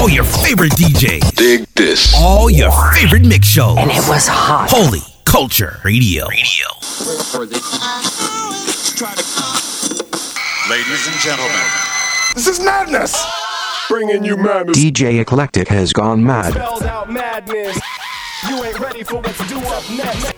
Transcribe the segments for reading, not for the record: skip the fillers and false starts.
All your favorite DJs. Dig this. All your favorite mix shows. And it was hot. Holy Culture Radio. Ladies and gentlemen, this is madness. Bringing you madness. DJ Eclectic has gone mad. Spelled out madness. You ain't ready for what to do up next.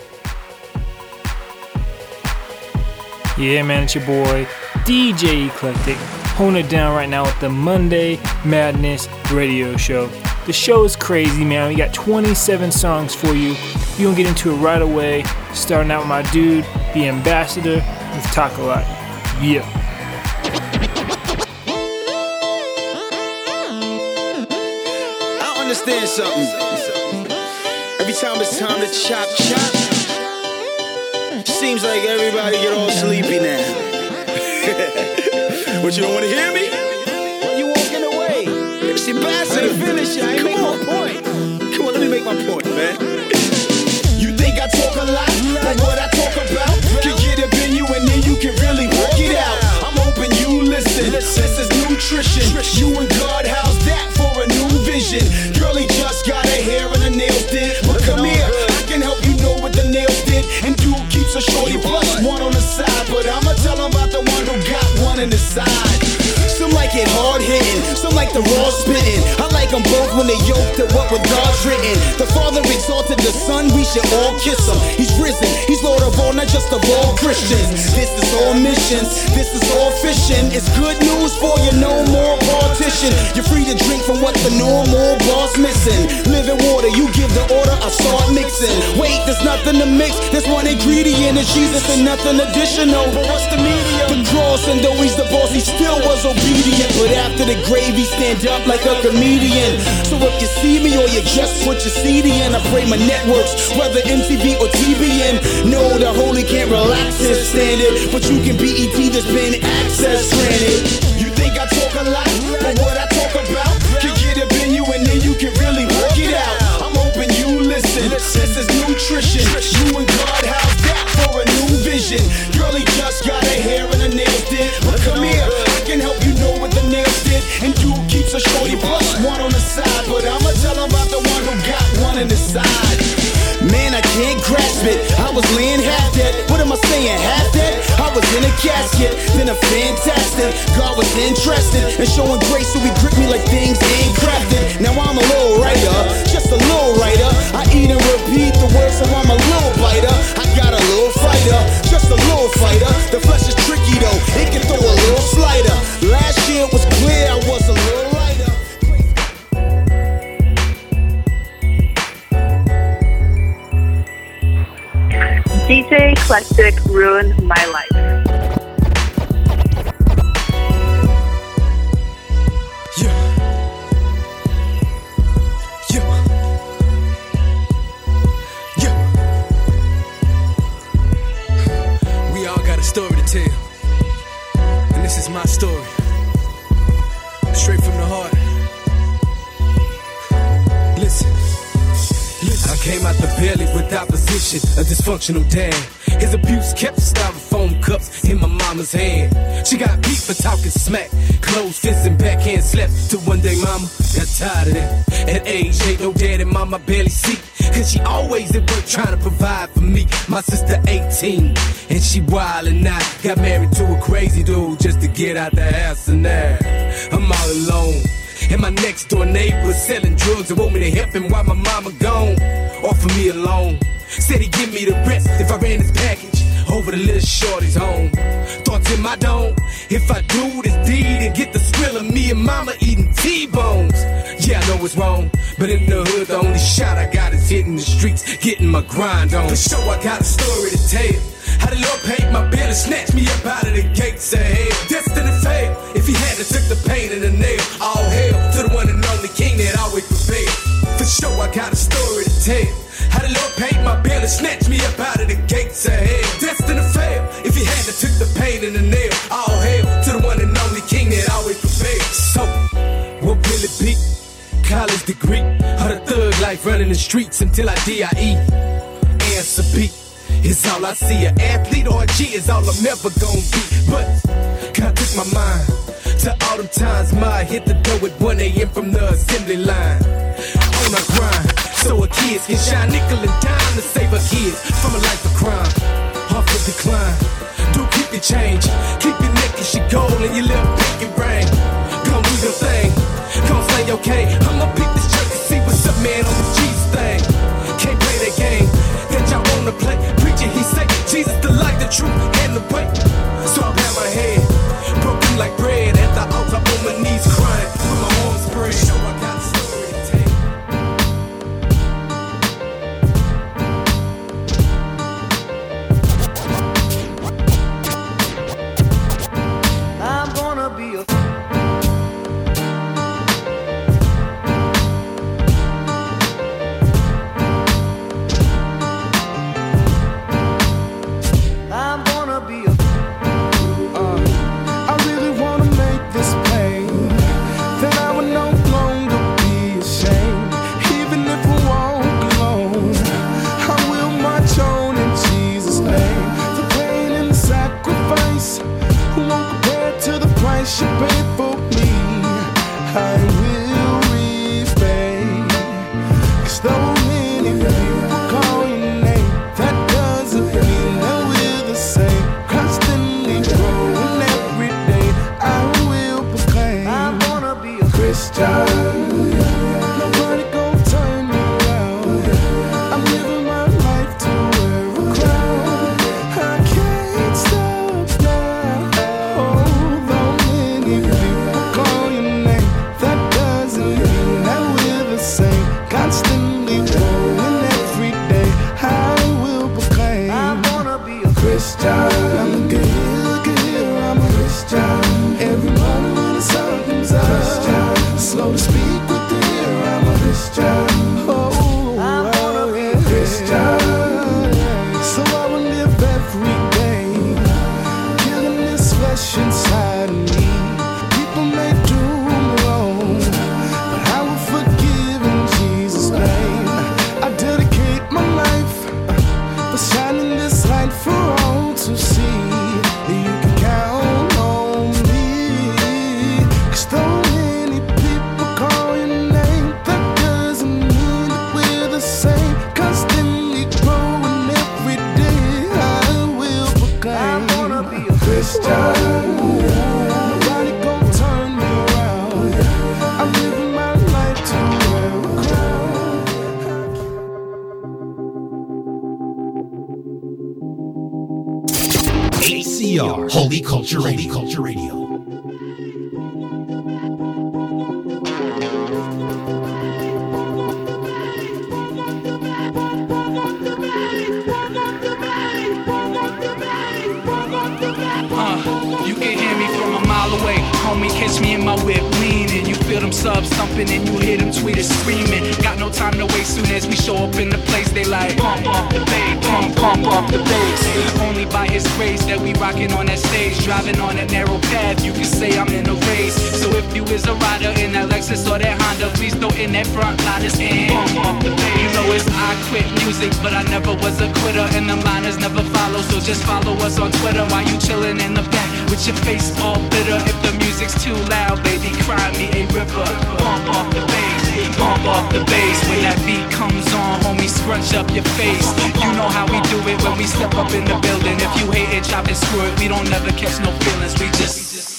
Yeah, man, it's your boy, DJ Eclectic, holding it down right now with the Monday Madness Radio Show. The show is crazy, man. We got 27 songs for you. We're gonna get into it right away. Starting out with my dude, the Ambassador, with Talk A Lot. Yeah. I understand something. Every time it's time to chop, seems like everybody get all sleepy now. What, you don't want to hear me? Why you walking away? It's the Ambassador. Finish it. I ain't make my point. Come on, let me make my point, man. You think I talk a lot, but what I talk about can get up in you and then you can really work it out. I'm hoping you listen. This is nutrition. You and God, how's that for a new vision? Girlie just got her hair and her nails did. But come here, I can help you know what the nails did. And dude keeps a shorty plus one on the side. But I'ma tell him about the one who got one in the side. Some like it hard hitting, some like the raw spitting. I like them both when they yoked to what with God's written. The Father exalted the Son, we should all kiss him. He's risen, he's Lord of all, not just of all Christians. This is all missions, this is all fishing. It's good news for you, no more partition. You're free to drink from what the normal boss missing. Living water, you give the order, I start mixing. Wait, there's nothing to mix, there's one ingredient. It's Jesus and nothing additional. But what's the medium? The cross, and though he's the boss, he still was obedient. But after the gravy, stand up like a comedian. So if you see me or you just put your CD in, I pray my networks, whether MTV or TBN. No, the holy can't relax his standard, but you can BET that's been access granted. You think I talk a lot, but what I talk about can get up in you and then you can really work it out. I'm hoping you listen. This is nutrition. You and God, how's that for a new vision? Girlie just got her hair and her nails did. But come here, I can help you know what the nails did. And dude keeps a shorty plus one on the side. But I'ma tell him about the one who got one in the side. Man, I can't grasp it. I was laying half dead. What am I saying? Half dead? I was in a casket, then a fantastic. God was interested in showing grace, so he gripped me like things ain't crafted. Now I'm a little writer, just a little writer. I eat and repeat the words, so I'm a little biter. I got a little fighter, just a little fighter. The flesh is tricky though, it can throw a little slider. Last year it was clear I was a little lighter. DJ Eclectic ruined my life. We all got a story to tell, and this is my story, straight from the heart. Listen. I came out the belly with opposition, a dysfunctional dad. His abuse kept styrofoam cups in my mama's hand. She got beat for talking smack, closed fists and backhand slaps. Till one day mama got tired of that. At age, ain't no daddy, mama barely see. Cause she always at work trying to provide for me. My sister 18, and she wild and I got married to a crazy dude just to get out the house. And now I'm all alone. And my next door neighbor selling drugs and want me to help him while my mama gone. Offer me a loan, said he'd give me the rest if I ran his package over the little shorty's home. Thoughts in my dome, if I do this deed and get the thrill of me and mama eating T-bones. Yeah, I know it's wrong, but in the hood the only shot I got is hitting the streets, getting my grind on. For sure I got a story to tell, how the Lord paid my bill and snatched me up out of the gates of hell. Destined to fail, if he had to took the pain and the nail. All hail to the one and only king that always prevailed. For sure I got a story to tell, how the Lord paid my bill and snatched me up out of the gates of hell. Destined to fail, if he had to took the pain and the nail. All hail to the one and only king that always prevailed. So, what will it be? College degree, or the thug life running the streets until I DIE? Answer B, it's all I see. An athlete or a G is all I'm ever gonna be. But God took my mind to To all them times Ma hit the door at 1 a.m. from the assembly line. On a grind, so her kids can shine nickel and dime to save her kids from a life of crime. Off the decline, do keep your change. Keep your neck and she gold and your little pinky ring. Gon' do your thing, gon' say okay. I'ma pick this jerk and see what's up, man, on this Jesus thing. Can't play that game that y'all wanna play. Preacher, he say Jesus the light, the truth, and the way. So I bow my head, broken like bread at the altar on my knees, crying with my arms spread. So I got a story to tell. I'm gonna be a you paid for me, I will repay. 'Cause though many people call your name, that doesn't mean that we're the same. Constantly growing every day, I will proclaim I'm gonna be a Christian. Nobody gon' turn me around. I'm living my life to wear a crown. I can't stop now. Constantly growing every day, I will proclaim I'm gonna be a Christian. I'm a good, I'm a Christian. Every morning when the sun comes up, slow to speak with the ear, I'm a Christian. Oh, I'm gonna be a Christian. So I will live every day, killing this flesh inside of me. People may do me wrong, but I will forgive in Jesus' name. I dedicate my life for shining this light for all to see. You can count on me. 'Cause though many people call your name, that doesn't mean that we're the same. Constantly growing every day, I will proclaim I'm gonna be a Christian. Nobody gon' turn me around. I'm living my life to wear a crown. HCR, Holy Culture Radio. Holy Culture Radio. You can hear me from a mile away. Homie, catch me in my whip leaning. You feel them subs thumping and you hear them tweeters screaming. Got no time to waste soon as we show up in the place. They like, pump up the bass, pump up the bass. Only by his grace that we rocking on that stage. Driving on that narrow path, you can say I'm in a race. So if you is a rider in that Lexus or that Honda, please throw in that front liners in. Pump up the bass. You know it's I quit music, but I never was a quitter. And them liners never follow, so just follow us on Twitter while you chillin' in the back with your face all bitter. If the music's too loud, baby, cry me a river. Pump up the bass, pump up the bass. When that beat comes on, homie, scrunch up your face. You know how we do it when we step up in the building. If you hate it, chop it, screw it. We don't never catch no feelings. We just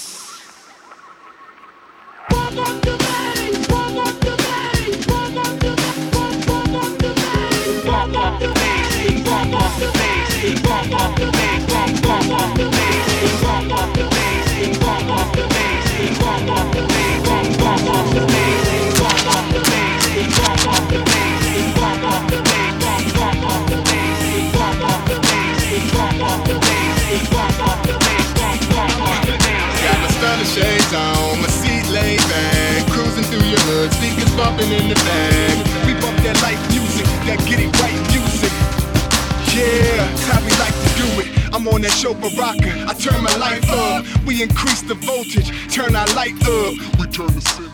pump up the bass, pump up the bass, pump up the bass, pump up the bass, pump up the bass, pump up the bass, pump up the bass, pump up the bass, pump up the bass, pump up the bass, pump up the bass, pump up the bass, pump up the bass, pump up the bass, pump up the bass, pump up the bass, pump up the bass, pump up the bass, pump up the bass, pump up the bass. Got my stunner shades on, my seat laid back, cruising through your hood, speakers bumping in the back. We bump that light music, that get it right music. Yeah, that's how we like to do it. I'm on that chauffeur rocker, I turn my life up. We increase the voltage, turn our light up. We turn the city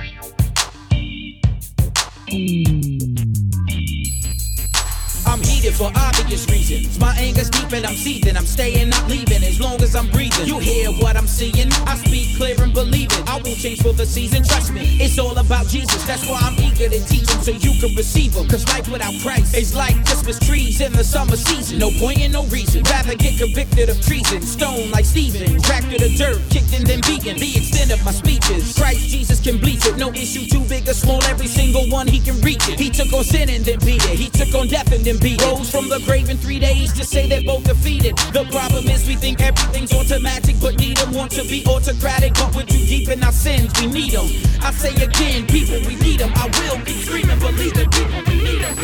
I'm heated it for obvious reasons. My anger's deep and I'm seething. I'm staying, not leaving as long as I'm breathing. You hear what I'm seeing? I speak clear and believe it. I won't change for the season, trust me. It's all about Jesus. That's why I'm eager to teach him so you can receive him. Cause life without Christ is like Christmas trees in the summer season. No point and no reason. Rather get convicted of treason. Stone like Stephen. Cracked to the dirt, kicked and then vegan. The extent of my speeches. Christ Jesus can bleach it. No issue too big or small. Every single one he can reach it. He took on sin and then beat it. He took on death and then beat it. Rose from the grave in 3 days to say they're both defeated. The problem is we think everything's automatic, but need them. Want to be autocratic, but we're too deep in our sins. We need them. I say again, people, we need them. I will keep screaming, believe it. People, we need them.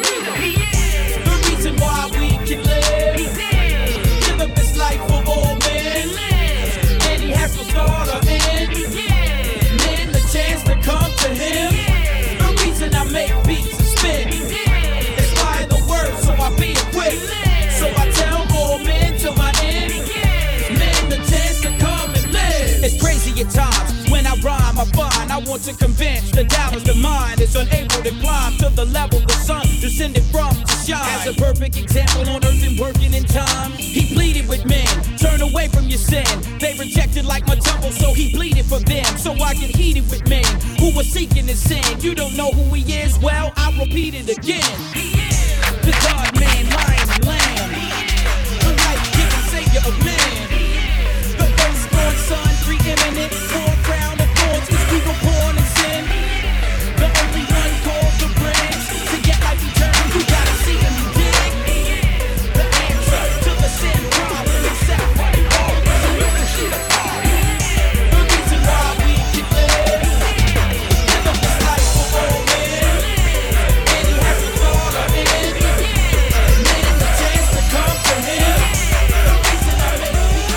The reason why we can live. Give up this life for all men. And he has no start or end. Men the chance to come to him. The reason I make beats and spin. Inspire the word so I be equipped. So I tell all men till my end. Men the chance to come and live. It's crazy at times. When I rhyme, I find I want to convince the doubters the mind is unable to climb to the level the sun descended from to shine. As a perfect example on earth and working in time, he pleaded with men, turn away from your sin. They rejected like my tumble, so he pleaded for them. So I get heated with men who were seeking his sin. You don't know who he is? Well, I'll repeat it again. The God man, lion and lamb, the life-giving savior of man. The firstborn son, preeminent, born crown of thorns, cause we were born in sin. The only one called the bridge to get life eternal. You gotta see him, you dig? The answer to the sin problem is self-running all. So you can see the problem. The reason why we can live. Live up this life for all men. And he has a thought of it. Men the chance to come to him. The reason I make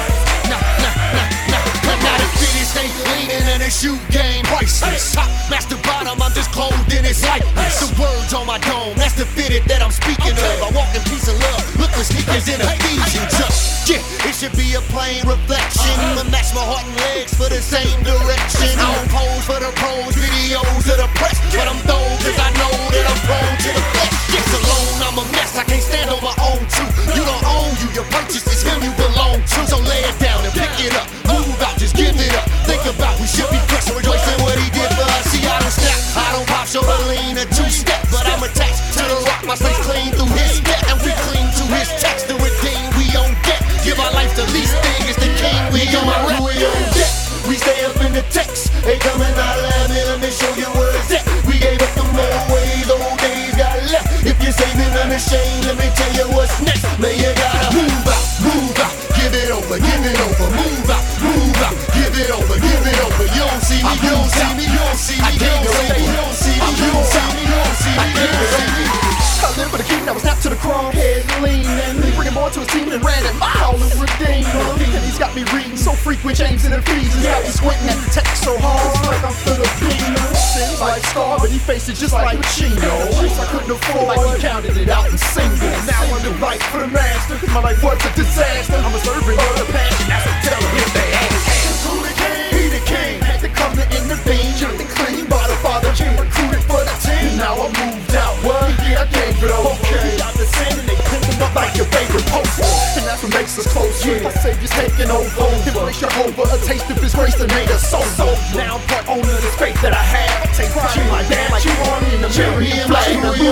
Now the fitties ain't leaning and the shoe game priceless. Top master bottom, I'm just clothed in its likeness. The words on my dome, that's the fitted that I'm speaking of. I walk in peace and love, look with sneakers in Ephesians. Yeah, it should be a plain reflection. But match my heart and legs for the same direction. I don't pose for the pros, videos of the press. But I'm thorough cause I know that I'm prone to the flesh. Yes, alone, I'm a mess, I can't stand on my own too. You don't own you, your purchase is him you belong to. So lay it down and pick it up, move out, just give it up. Think about we should be blessed and rejoicing what he did for us. See, I don't snap, I don't pop, show a lean or two-step. But I'm attached to the rock, my slaves clean through his step. And we clean to his text to redeem, we on deck. Give our life the least thing, is the king, we on rep. We on deck, we stay up in the text. They coming out of let me show you where it's at. We gave up the more ways, old days got left. If you're saving unashamed, let me tell you what's next. Man, you gotta move out, give it over, move out, give it over, you don't see me, you don't see me, you don't see me, you don't see me, you don't see me, you don't see me, you don't see me, you don't see me. I live for the king, I was snapped to the chrome, head leaning, bringing more to a team than random, all is redeemed. And he's got me reading so frequent, James and Ephesians, got me squinting at the text so hard, like I'm Filipino. Seems like Star, but he faced it just like Pacino. I couldn't afford, like he counted it out in singles. Now I'm the right for the master, cause my life was a disaster. I'm a servant of the passion, that's what tell him they ask. Who the king? He the king, had to come to intervene. Jumped and clean by the father, came recruited for the team. Now I moved out, what? Yeah, I gave it over. Okay, got the sin and they picked him up like your favorite poster. And that's what makes us close, yeah. My Savior's taking over. Embrace Jehovah, a taste of his grace that made us so. Now I'm part owner of this faith that I have. Take pride in my dad like you on in the cherry and flag.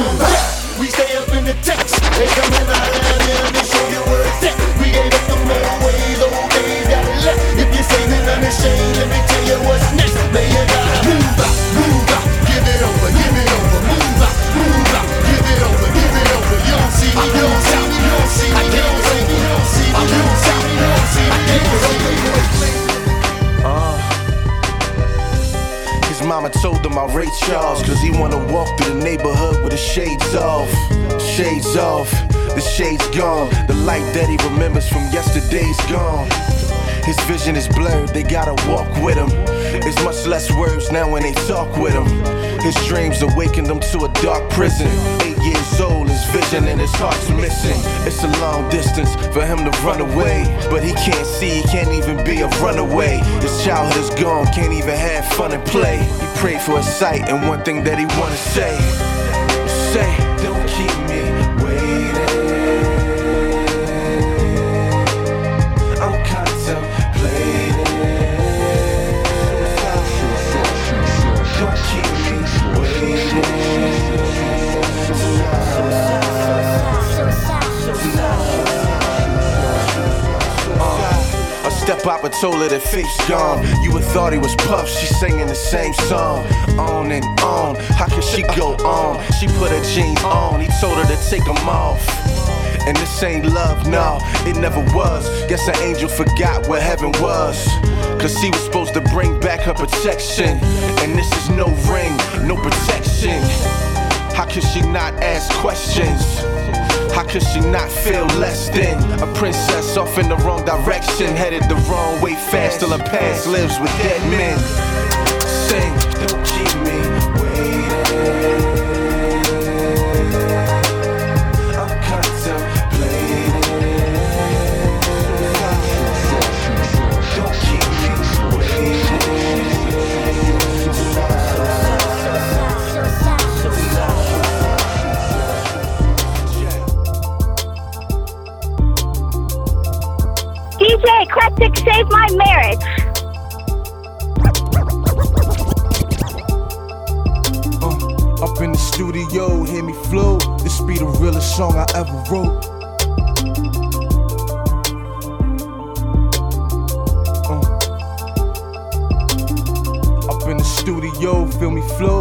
We stay up in the text. They coming out of let me show you where it's at. We gave up the more ways, old days got left. If you're saving unashamed, let me tell you what's next. Man, you gotta move out, give it over, move out, give it over, you don't see me, you don't see me, you don't see me, you don't see me, you don't see me, you don't see me, you don't see me, you don't see me. His mama told him I rate Charles, cause he wanna walk through the neighborhood with the shades off. Shades off, the shades gone. The light that he remembers from yesterday's gone. His vision is blurred, they gotta walk with him. It's much less words now when they talk with him. His dreams awakened him to a dark prison. 8 years old, his vision and his heart's missing. It's a long distance for him to run away, but he can't see, he can't even be a runaway. His childhood is gone, can't even have fun and play. He prayed for a sight, and one thing that he wanna say, don't keep me waiting. told her that faith's gone. You would thought he was Puff, she singing the same song. On and on, how could she go on? She put her jeans on, he told her to take them off. And this ain't love, no, it never was. Guess an angel forgot what heaven was. Cause he was supposed to bring back her protection. And this is no ring, no protection. How could she not ask questions? How could she not feel less than a princess off in the wrong direction, headed the wrong way fast till her past lives with dead men? Sing, don't keep me waiting. I'm contemplating. Don't keep me waiting. DJ Eclectic, save my marriage. Up in the studio, hear me flow. This be the realest song I ever wrote. Up in the studio, feel me flow.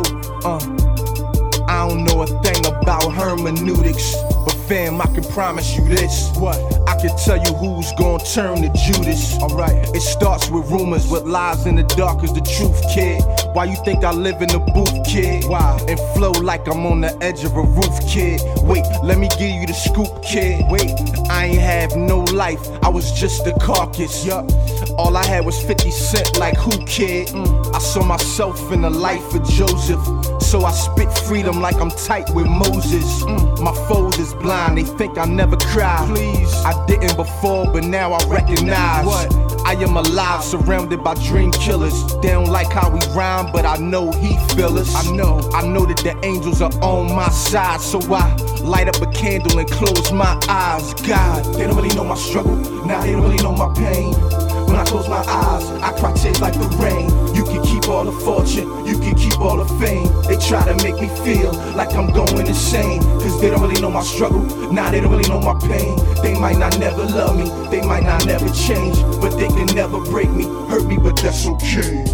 I don't know a thing about hermeneutics, but fam, I can promise you this. What? I can tell you who's gonna turn to Judas. Alright, it starts with rumors, but lies in the dark is the truth, kid. Why you think I live in the booth, kid? Why? And flow like I'm on the edge of a roof, kid. Wait, let me give you the scoop, kid. Wait, I ain't have no life, I was just a carcass. Yup. All I had was 50 cent, like who, kid? I saw myself in the life of Joseph, so I spit freedom like I'm tight with Moses. My foes is blind, they think I never cry. Please, I didn't before, but now I recognize what? I am alive, surrounded by dream killers. They don't like how we rhyme, but I know he feel us. I know that the angels are on my side, so I light up a candle and close my eyes. God, they don't really know my struggle, now they don't really know my pain. When I close my eyes, I cry tears like the rain. You can keep all the fortune, you can keep all the fame. They try to make me feel like I'm going insane, cause they don't really know my struggle, nah, they don't really know my pain. They might not never love me, they might not never change, but they can never break me, hurt me, but that's okay.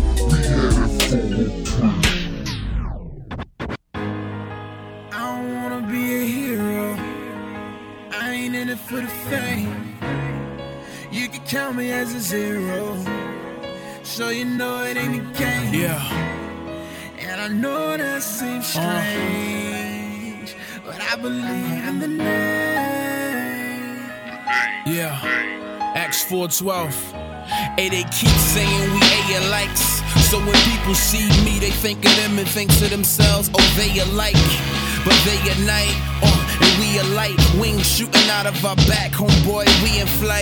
I don't wanna be a hero, I ain't in it for the fame. You can count me as a zero, so you know it ain't a game. Yeah. And I know that seems strange, but I believe in the name. Yeah. Acts 4:12. Hey, they keep saying we A-likes, so when people see me, they think of them and think to themselves, oh, they alike. But they at night, and we alike. Wings shooting out of our back, homeboy, we in flight.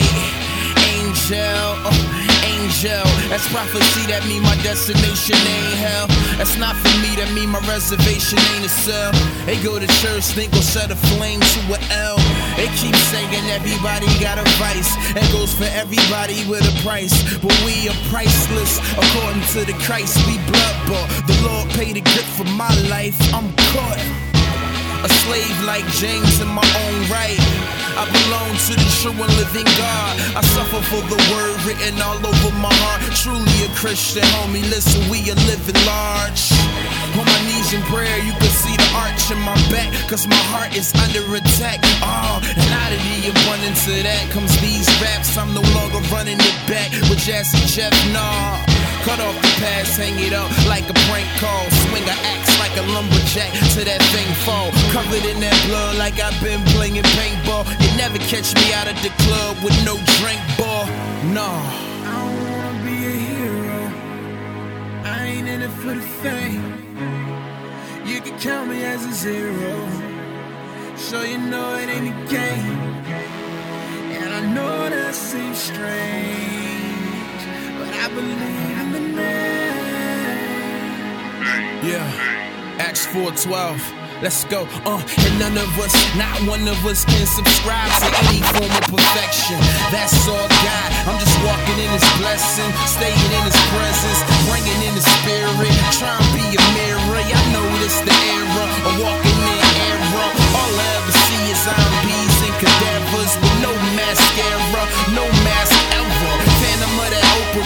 Angel, that's prophecy, that mean my destination ain't hell. That's not for me, that mean my reservation ain't a cell. They go to church, think we'll set a flame to an L. They keep saying everybody got a vice, that goes for everybody with a price. But we are priceless, according to the Christ, we blood bought. The Lord paid the gift for my life, I'm caught. A slave like James in my own right. I belong to the true and living God. I suffer for the word written all over my heart. Truly a Christian, homie, listen, we are living large. On my knees in prayer, you can see the arch in my back, cause my heart is under attack. And out of the abundance of that comes these raps. I'm no longer running it back with Jazzy Jeff, nah. Cut off the past, hang it up like a prank call. Swing an axe like a lumberjack to that thing fall. Covered in that blood like I've been playing paintball. You never catch me out of the club with no drink ball, nah. I don't wanna be a hero, I ain't in it for the fame. You can count me as a zero, so you know it ain't a game. And I know that seems strange, but I believe in the name. Yeah, Acts 4:12. Let's go, and none of us, not one of us can subscribe to any form of perfection. That's all God, I'm just walking in His blessing, staying in His presence, bringing in the spirit, trying to be a mirror. I know this the era of walking in error. All I ever see is zombies and cadavers with no mascara, no mask ever. Phantom of that open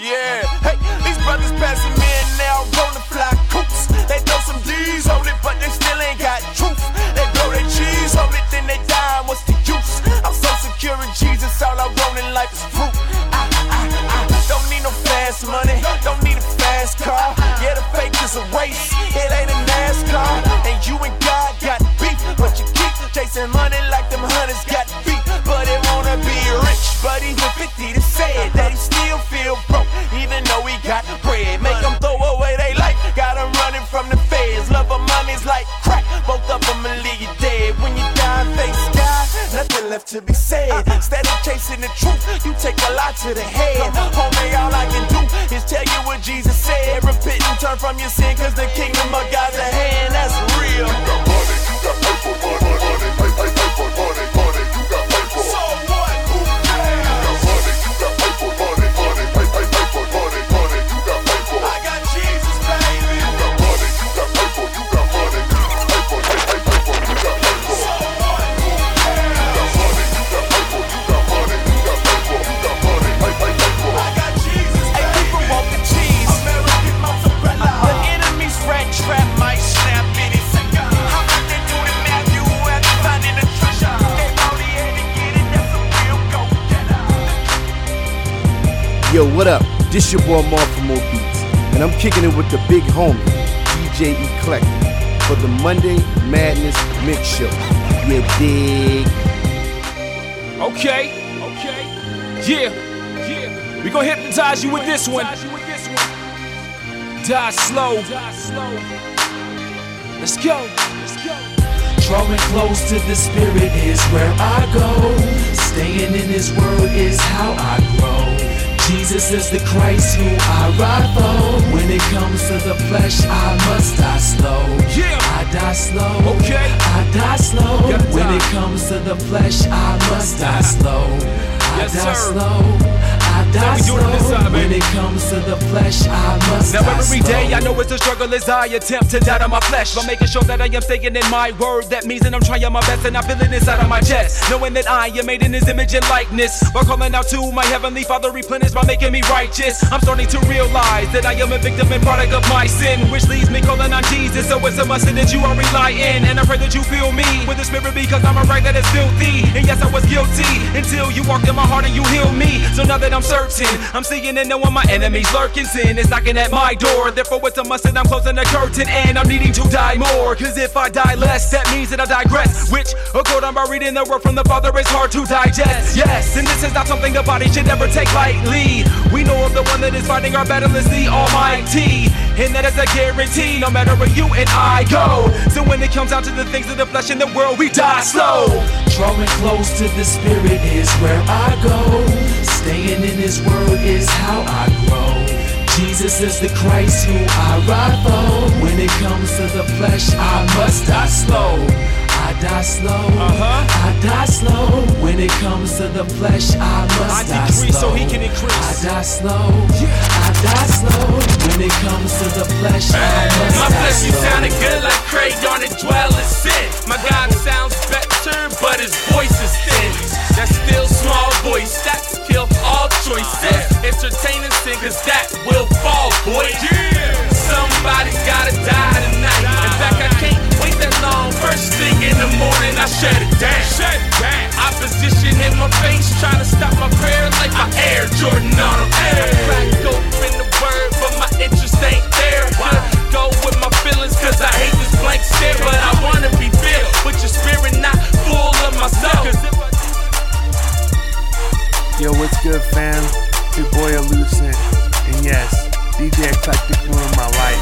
Yeah, hey, these brothers passing me and now rolling fly coops. They throw some D's on it, but they still ain't got truth. They blow their cheese on it, then they die. What's the use? I'm so secure in Jesus, all I want in life is fruit. I don't need no fast money, don't need a fast car. Yeah, the fake is a race, it ain't a NASCAR. And you and God got beef, but you keep chasing money like them hunters got beef. But they wanna be rich, but even 50 to say it, that he still feel broke, even though he got bread. Make them throw away they life, got them running from the feds. Love of money's like crack, both of them will leave you dead. When you die and face God, nothing left to be said. Instead of chasing the truth, you take a lot to the head. Homie, all I can do is tell you what Jesus said. Repent and turn from your sin, cause the kingdom of God's at hand. That's real. You got money, you got paper, money, paper, money, you got paper. So what? Who cares? You got money, you got paper, money, paper, money, you got paper. I got Jesus, baby. You got money, you got paper, you got money, paper, you got paper. So what? Who cares? You got money, you got paper, you got money, you got paper, paper. I got Jesus, baby. Hey, people want the cheese. American mozzarella. The enemy's rat trap might snap in it. How about they do the Matthew after finding the treasure? They only had to get it, that's a real go-getter. Yo, what up? This your boy Mark from More Beats, and I'm kicking it with the big homie, DJ Eclectic, for the Monday Madness Mix Show. You dig? Okay. Yeah. We gon' hypnotize you with this one. Die slow. Let's go. Drawing close to the Spirit is where I go. Staying in His Word is how I grow. Jesus is the Christ who I ride for. When it comes to the flesh, I must die slow. Yeah. I die slow. Okay. I die slow. When it comes to the flesh, I must die slow. I die slow. I die slow. When it comes to the flesh, I must die slow. Now every day I know it's a struggle as I attempt to die to my flesh, but making sure that I am staying in my word. That means that I'm trying my best and I feel it inside of my chest, knowing that I am made in His image and likeness. By calling out to my heavenly Father, replenish by making me righteous. I'm starting to realize that I am a victim and product of my sin, which leads me calling on Jesus. So it's a must that you are relying, and I pray that you feel me with the Spirit, because I'm a rag that is filthy. And yes, I was guilty until you walked in my heart and you healed me. So now that I'm certain, I'm seeing and knowing my enemies lurking. Sin is knocking at my door. Therefore it's a must that I'm closing the curtain, and I'm needing to die more. Cause if I die less, that means that I digress, which according by reading the word from the Father is hard to digest. Yes, and this is not something the body should ever take lightly. We know of the one that is fighting our battle is the Almighty, and that is a guarantee no matter where you and I go. So when it comes down to the things of the flesh in the world, we die slow. Drawing close to the Spirit is where I go. Staying in His Word is how I grow. Jesus is the Christ who I ride for. When it comes to the flesh, I must die slow. I die slow. I die slow. When it comes to the flesh, I must die slow. So He can increase. I die slow. I die slow. When it comes to the flesh, I must die slow. My flesh, you sounded good like Craig on it, dwell in sin. My God sounds better, but His voice is thin. That still small voice, that's kill all choices. Entertaining sin, cause that will fall, boy. Somebody's gotta die tonight. In fact, I can't wait that long. First thing in the morning, I shut it down. Opposition in my face, trying to stop my prayer like my Air Jordan on them. I crack open the word, but my interest ain't there. Go with my feelings, cause I hate this blank stare. But I wanna be filled with your spirit, not full of myself. Yo, what's good, fam? It's your boy Elucent, and yes, DJ Eclectic ruined my life.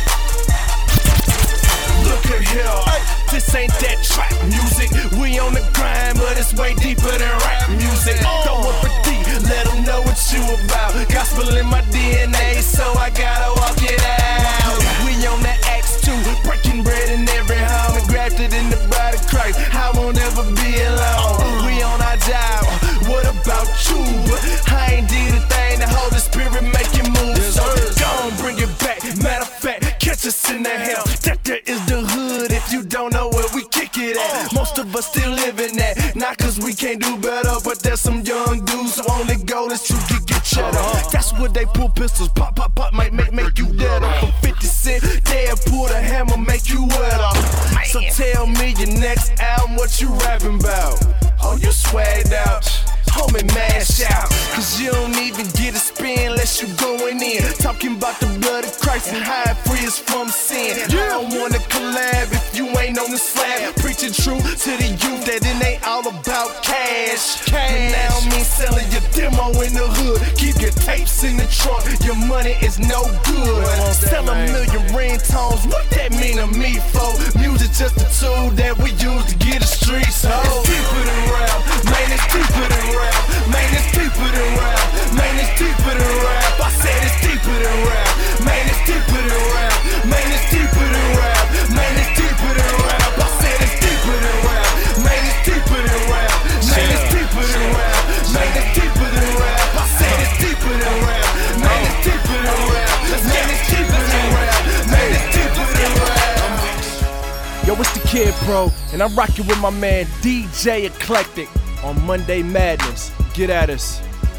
Look at here, this ain't that trap music. We on the grind, but it's way deeper than rap music. Throw up a D, let them know what you about. Gospel in my DNA, so I gotta walk it out. We on that Acts 2, breaking bread in every home and grafted in the bride of Christ. I won't ever be alone. We on our job. What about you? I ain't did a thing, the Holy Spirit making moves. So don't bring it back. Matter of fact, catch us in the hell. That there is the hood if you don't know where we kick it at. Most of us still living that. Not cause we can't do better, but there's some young dudes who only goal is to get cheddar. That's That's what they pull pistols. Pop, pop, pop, make you dead. For 50 cents, dad pull the hammer, make you wetter. So tell me your next album, what you rapping about? Oh, you swagged out. Homie, mash out. Cause you don't even get a spin unless you going in. Talking about the blood of Christ and how it free us from sin. I don't wanna collab if you ain't on the slab. Preaching truth to the youth that it ain't all about cash. But now I mean selling your demo in the hood. Keep your tapes in the trunk, your money is no good. Sell a million ringtones, what that mean to me, folk? Music just a tool that we use to get the streets ho. It's deeper than rap, man, it's deeper than rap. Man, it's deeper than rap. Man, it's deeper than rap. I said it's deeper than rap. Man, it's deeper than rap. Man, it's deeper than rap. Man, it's deeper than rap. I said it's deeper than rap. Man, it's deeper than rap. Man, it's deeper than rap. Man, it's deeper than rap. I said it's deeper than rap. Man, it's deeper than rap. Man, it's deeper than rap. Man, it's deeper than rap. Yo, it's the Kid Pro, and I'm rocking with my man DJ Eclectic on Monday Madness. Get at us.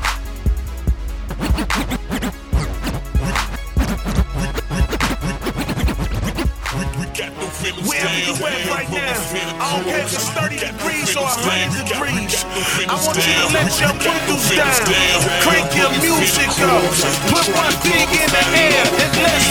Wherever you at right now, I don't care if it's 30 degrees or 100 degrees. I want you to let your windows down, crank your music up, put one thing in the air, and let's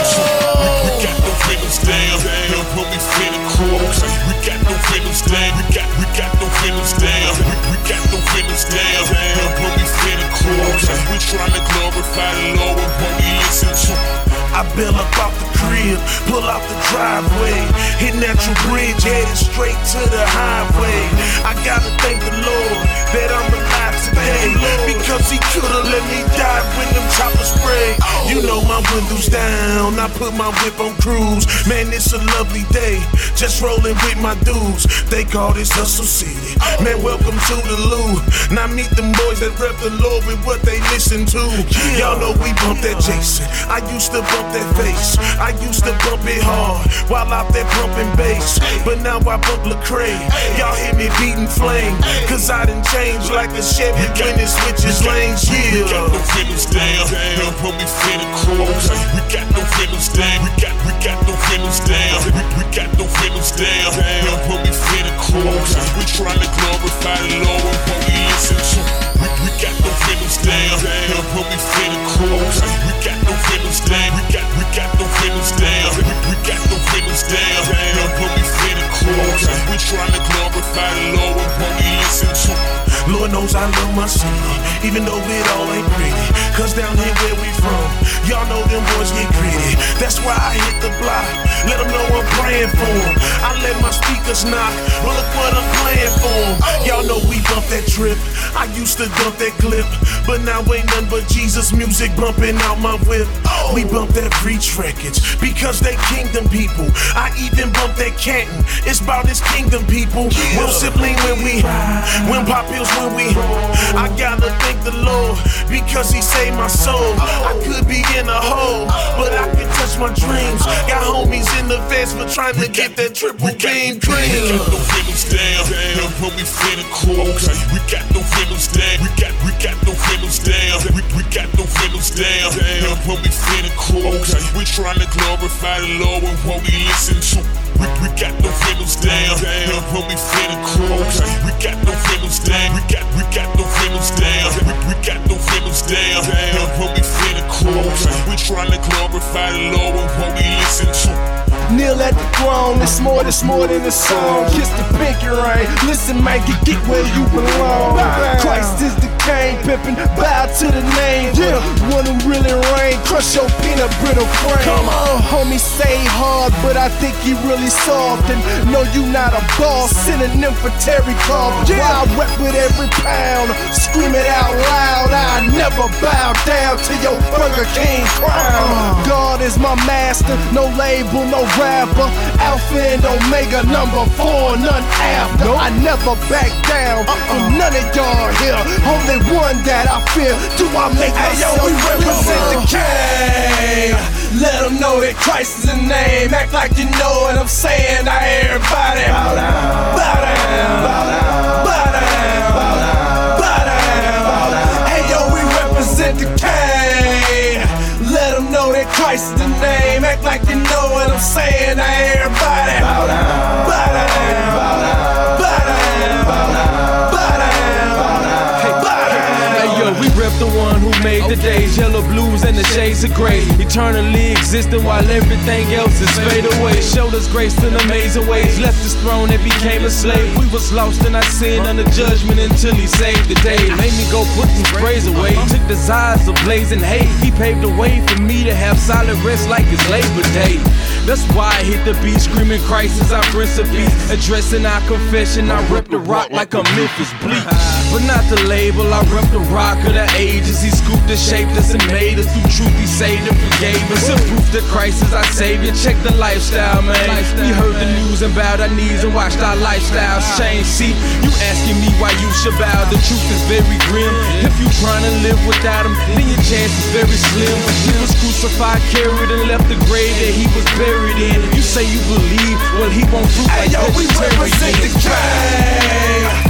roll. We got no windows down, and when we finna cruise, we got no windows down, we got no windows down, we got no windows down, and when we finna cruise, we tryna glorify the Lord with what we listen to. I bail up off the crib, pull out the driveway, hit Natural Bridge, headed straight to the highway. I gotta thank the Lord that I'm alive today, because He coulda let me die when them choppers spray. You know my windows down, I put my whip on cruise. Man, it's a lovely day, just rolling with my dudes. They call this Hustle City. Man, welcome to the Lou. Now meet them boys that rep the Lord with what they listen to. Y'all know we bump that Jason. I used to bump that face. I used to bump it hard while out there pumping bass. But now I bump Lecrae. Y'all hear me beating flame, cause I done changed like a Chevy when it switches lanes. Yeah. We got no windows down, and when we finna cruise, we got no windows down. We got no windows down. We got no windows down, and when we finna cruise, we tryna glorify the Lord with what we listen to. We got no windows down, and when we finna cruise, we got no windows down. We got no windows down. We got no windows down, and when we finna cruise, we tryna glorify the Lord with what we listen to. Lord knows I love my city, even though it all ain't pretty. Cause down here where we from, y'all know them boys get gritty. That's why I hit the block, let them know I'm praying for them. I let my speakers knock, well look what I'm playing for them. Y'all know we bump that trip, I used to dump that clip, but now ain't nothing but Jesus music bumping out my whip. We bump that Breach Records, because they kingdom people. I even bump that Canton, it's about his kingdom people. Will sibling when pop pills when we. I gotta thank the Lord, because He saved my soul. I could be in a hole, but I can touch my dreams. Got homies in the vest, but trying to get that triple beam cream. We got no windows down, and when we finna cruise, we got no windows down. We got no windows down. We got no windows down, and when we finna cruise, we tryna glorify the Lord with what we listen to. We got no windows down, and when we finna cruise, we got no windows down. We got no windows down. We got no windows down, and when we finna cruise, we tryna glorify the Lord with what we listen to. Kneel at the throne, it's more than a song. Kiss the pinky ring, listen man, get where you belong. Christ is the king, pimpin', bow to the name. Yeah, one who really reign, crush your peanut brittle frame. Come on, homie, say hard, but I think he really soft. And no, you not a boss, synonym for Terry Cobb. Yeah, I rep with every pound, scream it out loud. I never bow down to your Burger King crown. God is my master, no label, no rapper. Alpha and Omega, number 4, none after. I never back down from none of y'all here. Only one that I fear. Do I make myself we represent the king? Let them know that Christ is the name. Act like you know what I'm saying. Now everybody bow down, bow down, bow down, bow down, bow down, bow down. Hey yo, we represent the king. saying Christ is the name. Act like you know what I'm saying. Now everybody bow down, bow down, bow down, bow down, bow down, bow down, bow down. Hey yo, we rep the one who made the days, yellow blues and the shades of gray, eternally existing while everything else is fade away. Showed us grace in amazing ways, left his throne and became a slave. We was lost in our sin under judgment until he saved the day. Made me go put some sprays away, took the eyes of blazing hate. He paved the way for me to have solid rest like it's Labor Day. That's why I hit the beat, screaming Christ is our Prince of Peace. Addressing our confession, I rep the rock like a Memphis Bleak. But not the label, I rep the rock of the ages. He scooped us, shaped us, and made us. Through truth, he saved and forgave us. And proof that Christ is our savior. Check the lifestyle, man. We heard the news and bowed our knees and watched our lifestyles change. See, you asking me why you should bow. The truth is very grim. If you trying to live without him, then your chance is very slim. He was crucified, carried, and left the grave that he was buried in. You say you believe, well he won't prove like yo, we represent the game.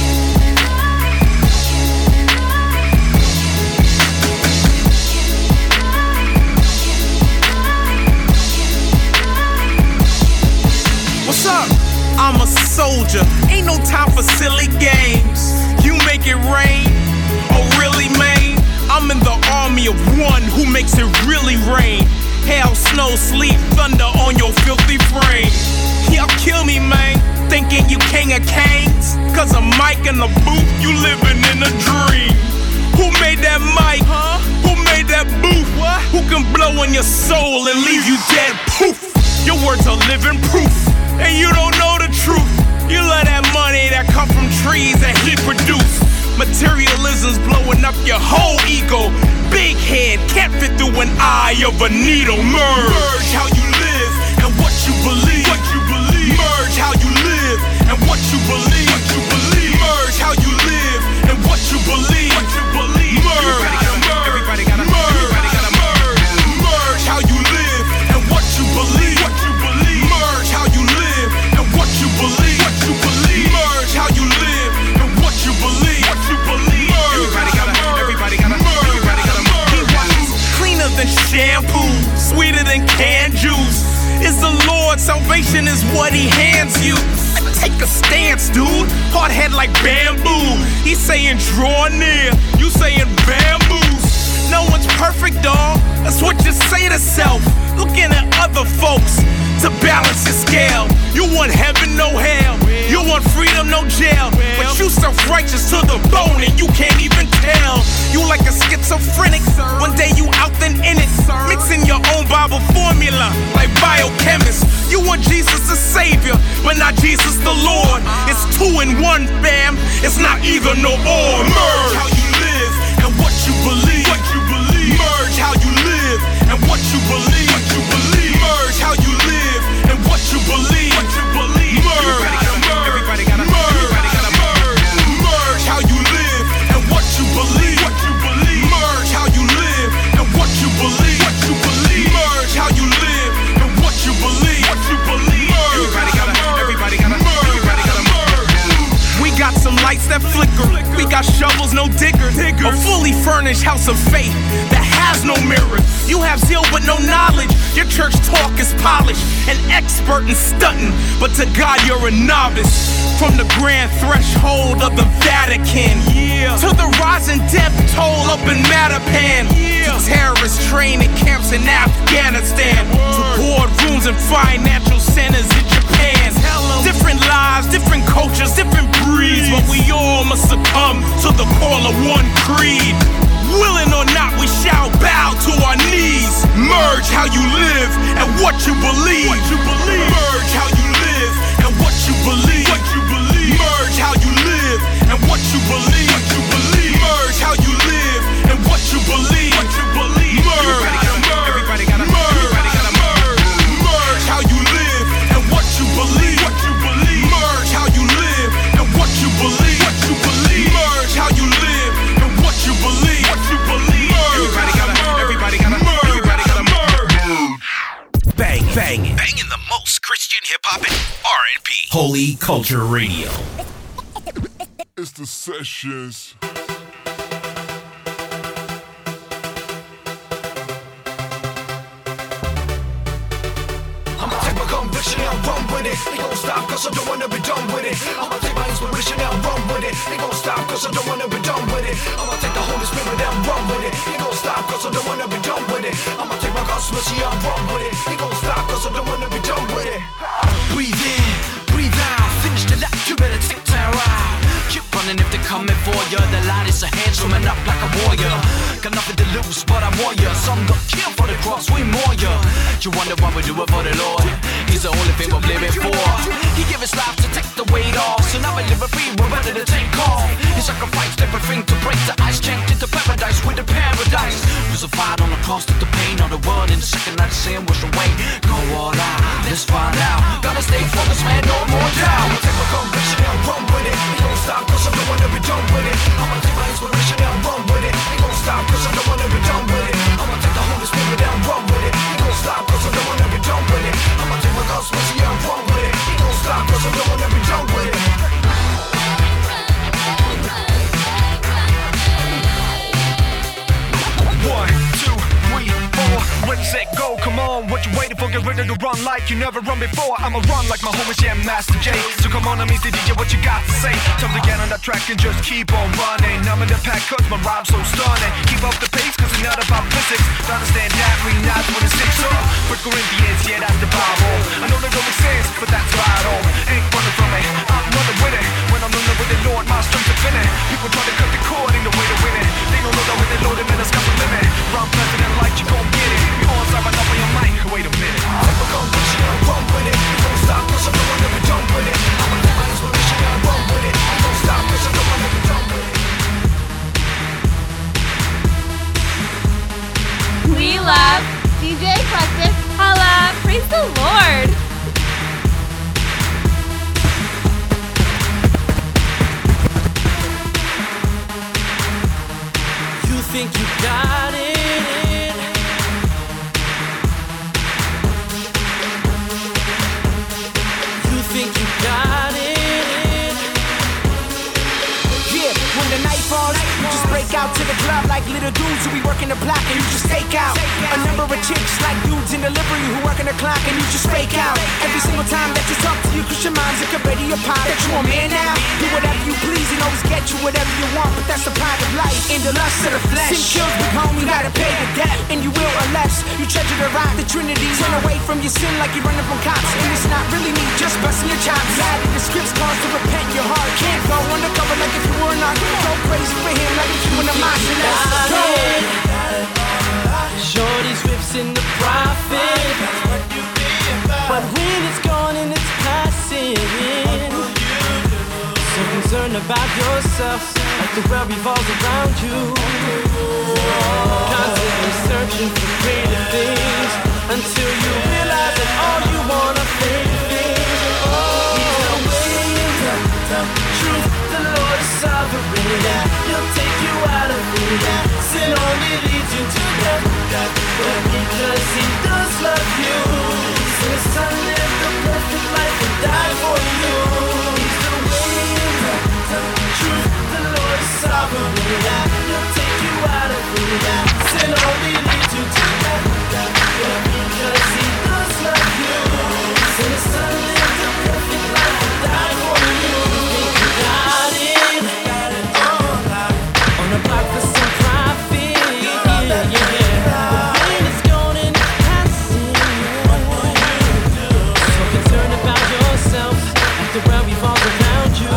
What's up? I'm a soldier, ain't no time for silly games. You make it rain, oh really man? I'm in the army of one who makes it really rain. Hail, snow, sleet, thunder on your filthy frame. Y'all kill me, man, thinking you king of kings. Cause a mic in the booth, you living in a dream. Who made that mic? Huh? Who made that booth? What? Who can blow in your soul and leave you dead poof? Your words are living proof, and you don't know the truth. You love that money that come from trees that he produced. Materialism's blowing up your whole ego. Big head can't fit through an eye of a needle. Merge how you live and what you believe. What you believe. Merge how you live and what you believe. What you believe. Merge how you live and what you believe. What you believe. Merge. Everybody gotta merge. Everybody gotta merge. Merge how you live and what you believe. What you believe. Merge how you live and what you believe. What you believe. Merge how you live and what you believe. What you believe. Everybody gotta merge. Everybody gotta merge. Everybody gotta merge. Cleaner than shampoo, sweeter than canned juice. Is the Lord, salvation is what he hands you. Take a stance, dude. Hard head like bamboo. He's saying draw near, you saying bamboos. No one's perfect, dawg. That's what you say to self. Looking at other folks to balance your scale. You want heaven, no hell. You want freedom, no jail. But you self-righteous to the bone and you can't even tell. You like a schizophrenic. One day you out, then in it. Mixing your own Bible formula like biochemists. You want Jesus the Savior, but not Jesus the Lord. It's 2 in 1, fam. It's not either nor or. Merge how you live and what you believe. What you believe. Merge how you live and what you believe. What you believe. Merge how you live and what you believe. What you believe. Merge. Everybody gotta merge. Everybody gotta merge. Merge how you live and what you believe. What you believe. Merge how you live and what you believe. What you believe. Merge how you live and what you believe. What you believe. Everybody gotta merge. Everybody gotta merge. Everybody gotta merge. We got some lights that flicker. We got shovels, no diggers. A fully furnished house of faith that has no mirror. You have zeal but no knowledge. Your church talk is polished, an expert in stunting, but to God you're a novice. From the grand threshold of the Vatican, to the rising death toll up in Mattapan, to terrorist training camps in Afghanistan, to boardrooms and financial centers in Japan. Different lives, different cultures, different breeds, but we all must succumb to the call of one creed. Willing or not, we shall bow to our knees. Merge how you live and what you believe. What you believe. Merge how you live and what you believe. What you believe. Merge how you live and what you believe. What you believe. Merge how you live and what you believe. What you believe. Merge. Everybody gotta merge. Everybody gotta merge. Merge how you live and what you believe. What you believe. Merge how you live and what you believe. What you believe. Merge how you live and what you believe. What you believe. Everybody gotta merge. Everybody gotta merge. Everybody gotta merge. Bang, banging the most Christian hip hop and R&B. Holy Culture Radio. It's the Sessions. it. Ain't gon' stop cause I don't wanna be done with it. I'ma take my inspiration and run with it. Ain't gon' stop cause I don't wanna be done with it. I'ma take the Holy Spirit and run with it. Ain't gon' stop cause I don't wanna be done with it. I'ma take my God's mercy and run with it. Ain't gon' stop cause I don't wanna be done with it. Breathe in, breathe out, finish the lap, you better take time out. Keep running if they're coming for you. The light is a handsome and up like a warrior. Got nothing to lose, but I'm warrior. Some got killed for the cross, we more ya. You wonder why we do it for the Lord. He's the only thing we're living for. He gave his life to take the weight off. So now we live free, we're ready to take off. He sacrificed everything to break the ice. Changed into paradise with the paradise. Crucified on the cross, took the pain of the world. And the second night sin washed away. Go all out, let's find out. Gotta stay focused, man, no more doubt. I'ma take my conviction and run with it. Ain't gon' stop cause I don't wanna be done with it. I'ma take my inspiration and run with it. Ain't gon' stop cause I don't wanna be done with it. I'ma take the Holy Spirit and run with it. Ain't gon' stop cause I don't wanna be done with it. I'ma take my God's mercy and run with it. Ain't gon' stop cause I don't wanna be done with it. 1, 2, 3, 4. Ready, set, go, come on. What you waiting for? Get ready to run like you never run before. I'ma run like my homie Jam Master J. So come on, I'm Mr. DJ, what you got to say? Time to get on that track and just keep on running. I'm in the pack cause my rhyme's so stunning. Keep up the pace cause it's not about physics. To understand that, we not 26 up. For Corinthians, yeah, that's the Bible. I know that don't make sense, but that's vital. Ain't running from it, I'm running with it. When I'm running with the Lord, my strength is infinite. People try to cut the cord, ain't no way to win it. They don't know that with the Lord, man, it's got the limit. Run pleasant and light, you gon' get it. You on side, I know where your mic. Wait a minute. Take my conviction and run with it. Don't stop cause I don't wanna be done with it. I'ma take my inspiration and run with it. Don't stop cause I don't wanna be done with it. We love DJ Eclectic. Holla, praise the Lord. You think you got it? You think you got it? Yeah, when the night falls, you just break out to the club like little dudes who be working the block and you just stake out. A number of chicks like dudes in delivery who working the clock and you just fake out. Every single time that you talk to your Christian moms, it could ready your pie that you a man now. Do whatever you please and always get you whatever you want, but that's a pride of life. In the lust of the flesh, sin kills, big homie, you gotta pay the debt, and you will unless you treasure the rock, the Trinity. Turn away from your sin like you're running from cops, and it's not really me, just busting your chops. Glad that the scripts calls to repent your heart. Can't go undercover like if you were not. Go crazy for him like if you were the mosh. Let's go. Shorty's whips in the profit, but when it's gone and it's passing, so concerned about yourself, like the world revolves around you. Constantly searching for greater things until you realize that all you wanna think is, He's the way, the truth, the Lord is sovereign. He'll take you out of it. Sin only leads you to death, but because He does love you, so His Son lived the perfect life and died for you. He's the way, the truth, the Lord is sovereign. He'll take you out of it. Sin only leads you to death, but because He does love you, so His Son lived the perfect life and died for you. Think you got it on a block for some profit, yeah. When it's gone and it's passing, so concerned about yourself, like the world revolves around you.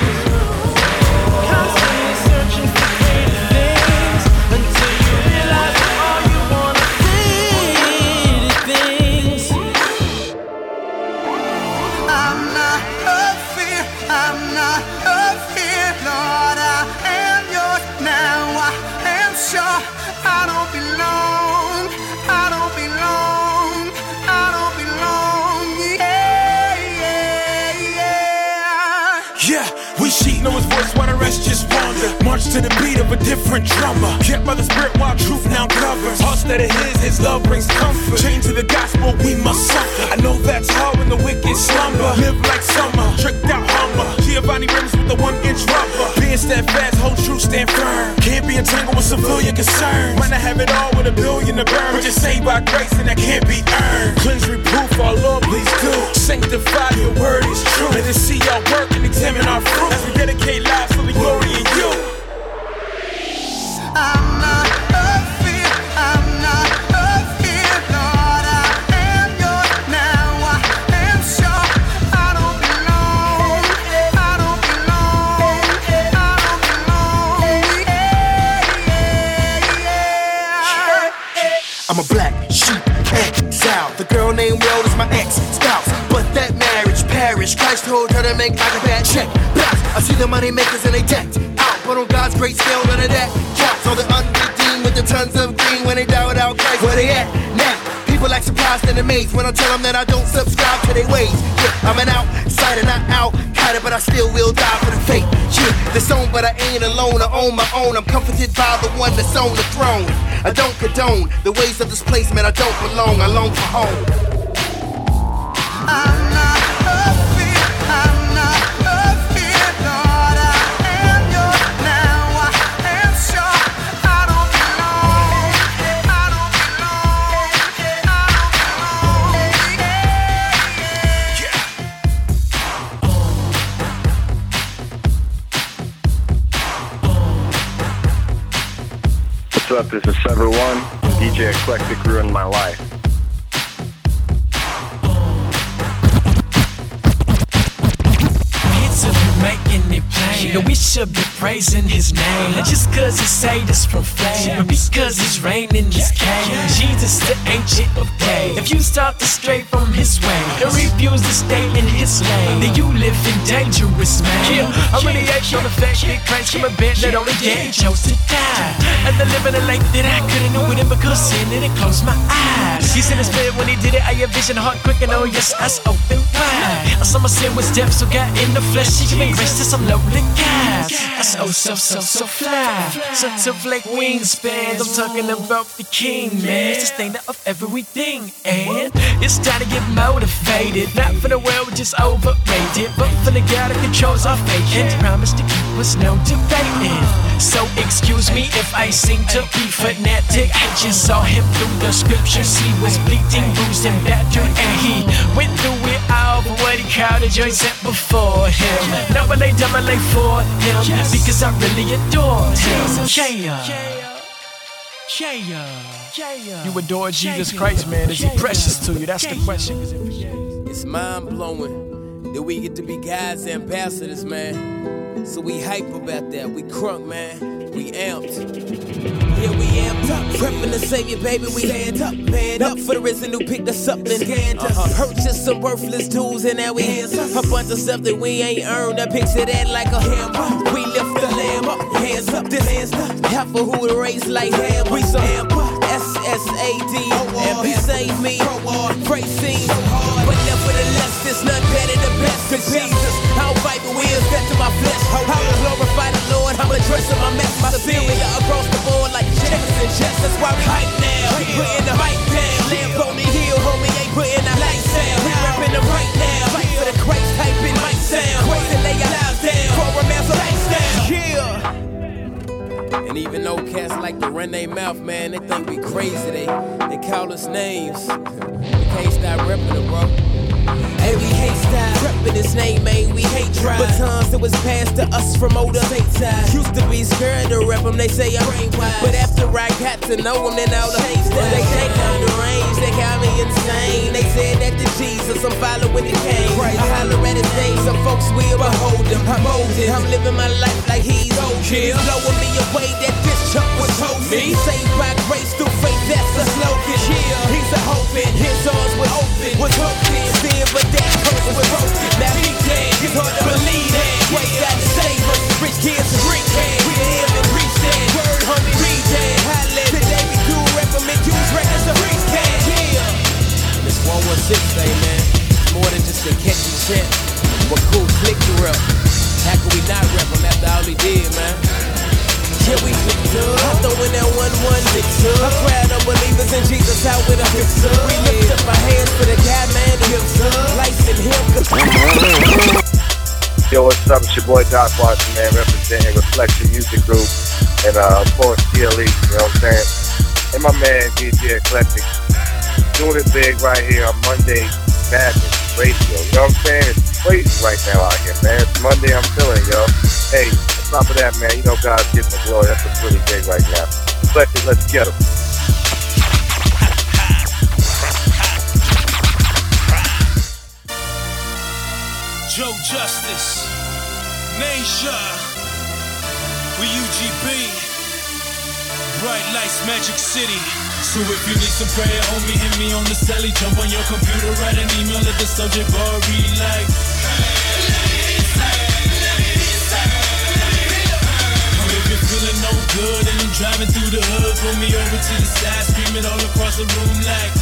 Constantly searching for greater things until you realize that all you wanna is things. I'm not of fear, I'm not of fear, Lord, I am yours now, I am sure I don't belong, I don't belong, I don't belong, Yeah, we sheep know His voice while the rest just wander. March to the beat of a different drummer. Kept by the Spirit while truth now covers. Hearts that are His love brings comfort. Chained to the gospel, we must suffer. I know that's hard when the wicked slumber. Live like summer, tricked out humber. Giovanni rims with the 1-inch rubber. Being steadfast, hold true, stand firm. Can't be entangled with civilian concerns. Might not have it all with $1 billion to burn, but you're saved by grace and that can't be earned. Cleanse, reproof, our Lord, please do. Sanctify you, I'm a black sheep, exile. The girl named Will is my ex-spouse, but that marriage perished. Christ told her to make like a bad check. Bounce. I see the money makers and they decked out, but on God's great scale, none of that counts. All the unredeemed with the tons of green when they die without Christ, where they at now? People act surprised and amazed when I tell them that I don't subscribe to their ways. Yeah, I'm an outsider, not out-kinder, but I still will die for the faith. Yeah, disowned, but I ain't alone. I own my own. I'm comforted by the one that's on the throne. I don't condone the ways of this place, man. I don't belong. I long for home. I'm not afraid. I'm not afraid, Lord. I am yours now. I am sure I don't belong. I don't belong. I What's up? This is Sever One. DJ Eclectic ruined my life. Making it plain, you know we should be praising his name. Not just cause he saved us from flame, but because he's reigning this came. Jesus the ancient of days. If you start to stray from his way and refuse to stay in his lane, then you live in dangerous, man. Yeah, I really ain't on the fact that Christ came a bit that only day he chose to die. And the living a life that I couldn't know with him because sin and it closed my eyes. He sent his spirit when he did it. I had vision, heart quick and oh yes, eyes open wide. I saw my sin was death, so got in the flesh. He gave me grace to some lonely guys. That's so fly. Such a flake wingspan. I'm talking about the king, man. Sustainer of everything. And it's time to get motivated. Not for the world, just overrated, but for the God that controls our fate and promise to keep us no debating. So excuse me if I seem to be fanatic. I just saw him through the scriptures. He was bleeding, bruised and battered, and he went through it all for what he called the joy set before him. Now I lay down my life for him because I really adore him. You adore Jesus Christ, man. Is he precious to you? That's the question. It's mind blowing that we get to be God's ambassadors, man. So we hype about that. We crunk, man. We amped. Yeah, we amped up. Prepping the Savior, baby. We stand up. Man up for the risen who picked us up and scanned us. Purchased some worthless tools and now we hands up. A bunch of stuff that we ain't earned. I picture that like a hammer. We lift the lamb up. Hands up, this hands up. Half of who to raise like ham. We some SSAD. And he saved me. Praise scene. But nevertheless, there's none better than best. Cause Jesus, I'll fight the wheels, get to my flesh. I will glorify the Lord. I'm addressing my mess. My sin across the board like checks and checks. That's why we hype now. We putting the mic down. Lamp on the hill, homie, ain't putting the lights down. We rapping them right now. Fight for the Christ, typing mic sound. Crazy, lay your lives down. For a master lifestyle. Yeah. And even though cats like to run their mouth, man, they think we crazy. They call us names. We can't stop repping them, bro. Hey, we hate style, reppin' his name, man, we hate drive. But times it was passed to us from older stateside. Used to be scared to rep them, they say I'm brain wide. But after I got to know them, then all the hate style. They take down the range, they got me insane. They said that to Jesus, I'm following the king. I holler at his name, some folks will behold him. I'm molded, I'm living my life like he's old. He's blowing me away that this chunk was told me. Saved by grace through faith, that's the slogan. He's a hoping, his arms were open. Was hoping, seeing but that person was broken. Now he dead, it's hard to believe that. Grace got to save us, rich kids and rich man. We him and reach that. Word homie, read that. Highlight today we do recommend use records of reach can. Yeah. This 116 thing, man. It's more than just a catchy chant. What cool click to rep. How can we not rep him after all he did, man? Yeah, we flipped up. I throw in that 1-1 I crowd unbelievers in Jesus out with a fix up. We lift up our hands for the guy, man, the hips up. Lights in him. Yo, what's up? It's your boy Doc Watson, man, representing Reflection Music Group and, of course, TLE, you know what I'm saying? And my man, DJ Eclectic, doing it big right here on Monday Madness Radio, you know what I'm saying? It's crazy right now out here, man. It's Monday, I'm feeling, yo. Hey, on top of that, man, you know God's getting the glory. That's what's really big right now. Eclectic, let's get him. Joe Justice, Nasia, we UGB, Bright Lights, Magic City. So if you need some prayer, homie, hit me on the celly. Jump on your computer, write an email at the subject bar, read like. If you're feeling no good and I'm driving through the hood, pull me over to the side, scream it all across the room like.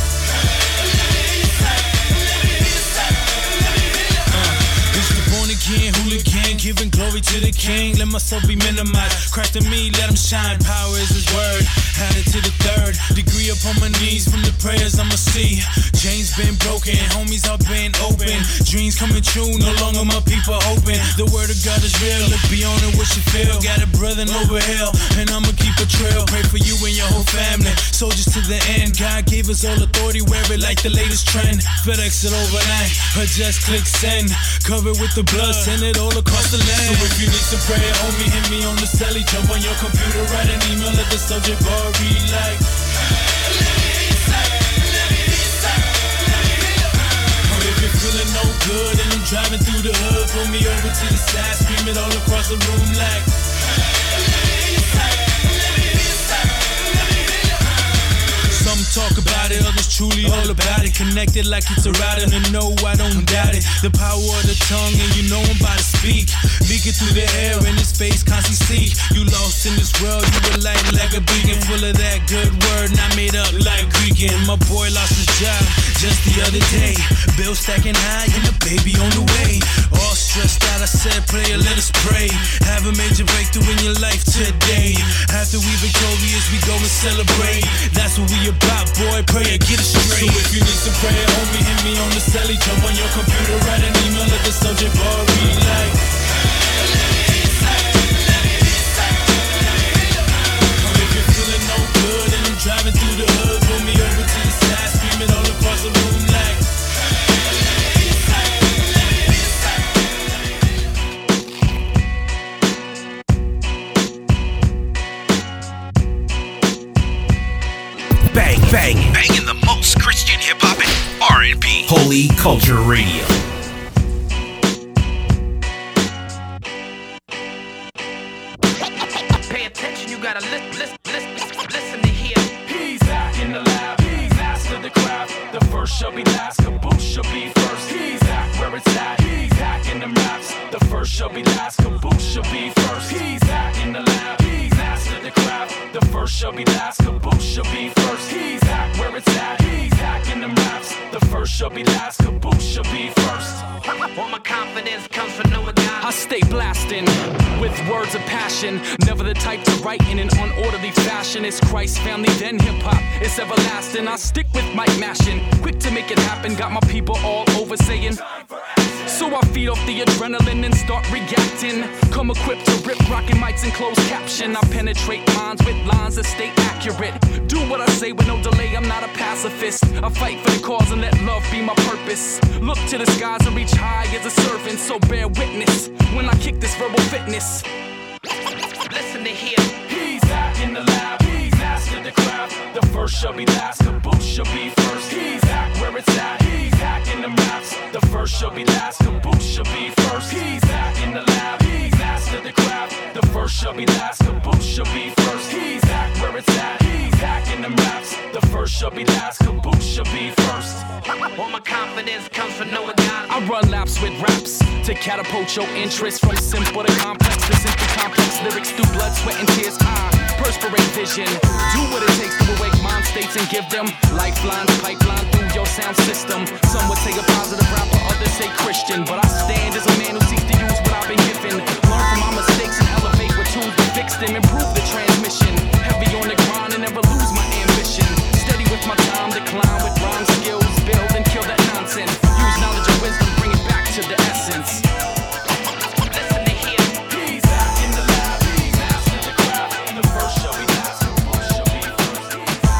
It's the born again hooligan, giving glory to the king. Let myself be minimized. Christ in me, let him shine. Power is his word. Added to the third degree upon my knees from the prayers I'ma see. Chains been broken, homies are been open. Dreams coming true, no longer my people hoping. The word of God is real, look beyond it, what you feel. Got a brother over hill, and I'ma keep a trail. Pray for you and your whole family, soldiers to the end. God gave us all authority, wear it like the latest trend. FedEx it overnight, or just click send. Cover with the blood, send it all across the land. So if you need some prayer, homie, hit me on the celly. Jump on your computer, write an email at the subject bar, read like. If you're feeling no good and I'm driving through the hood, pull me over to the side, scream it all across the room like. Some talk about it, others truly all about it. Connected like it's a rider, and no, I don't doubt it. The power of the tongue, and you know I'm about to speak. Leaking through the air, in his face, constantly seek. You lost in this world, you were light like a beacon. Full of that good word, not made up like Greekin. My boy lost his job just the other day. Bill stacking high, and a baby on the way. All stressed out, I said, player, let us pray. Have a major breakthrough in your life today. After we victorious, we go and celebrate. That's what we about, boy, pray or get it straight. So if you need some prayer, homie, hit me on the celly. Jump on your computer, write an email at the subject bar, read like. If you're feeling no good and I'm driving through the hood, pull me over to the side, scream it all across the room like. Bang, bang, banging the most Christian hip hop and R&B. Holy Culture Radio. Pay attention, you gotta listen to hear. He's back in the lab, he's master the craft. The first shall be last, caboose shall be first. He's back where it's at, he's back in the raps. The first shall be last, caboose shall be first. He's back in the lab, he's master the craft. The first shall be last, caboose shall be first. He's back where it's at, he's back in the raps. The first shall be last, caboose shall be first. All my confidence comes from knowing God. I stay blasting with words of passion. Never the type to write in an unorderly fashion. It's Christ family, then hip hop. It's everlasting. I stick with mic mashing. Quick to make it happen. Got my people all over saying. So I feed off the adrenaline and start reacting. Come equipped to rip rockin' mics and closed caption. I penetrate minds with lines that stay accurate. Do what I say with no delay, I'm not a pacifist. I fight for the cause and let love be my purpose. Look to the skies and reach high as a servant, so bear witness when I kick this verbal fitness. Listen to hear. He's back in the lab, he's mastered the craft. The first shall be last, caboose shall be first. He's back where it's at, he's back in the raps. The first shall be last, caboose shall be first. He's back in the lab, he's mastered the craft. The first shall be last, caboose shall be first. He's back where it's at, he's back in the raps. The first shall be last, caboose shall be first. All my confidence comes from knowing God. I run laps with raps to catapult your interest from simple to complex. To simply complex lyrics through blood, sweat, and tears. I perspirate vision. Do what it takes to awake mind states and give them lifelines, pipeline through your sound system. Some would say a positive rapper, others say Christian, but I stand as a man who seeks to use what I've been given. Learn from my mistakes and elevate with tools to fix them. Improve the transmission. Heavy on the grind and never lose my ambition. Steady with my time, decline with rhyme skills. Build and kill that nonsense. Use knowledge and wisdom, bring it back to the essence. Listen to hear. He's back in the lab, he's mastered the craft. The first shall be last, caboose shall be first.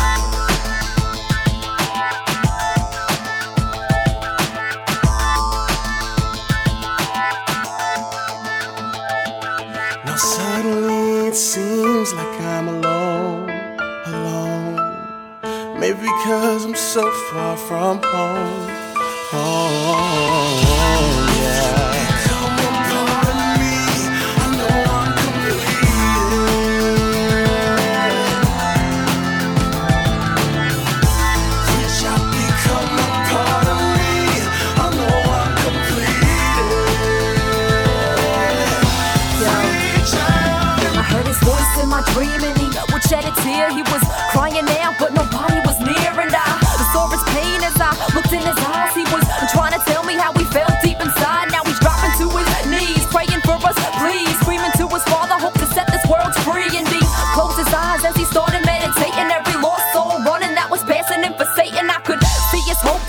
Now suddenly it seems like I'm alone. Maybe because I'm so far from home. Oh, yeah. Come upon me, I know I'm completed.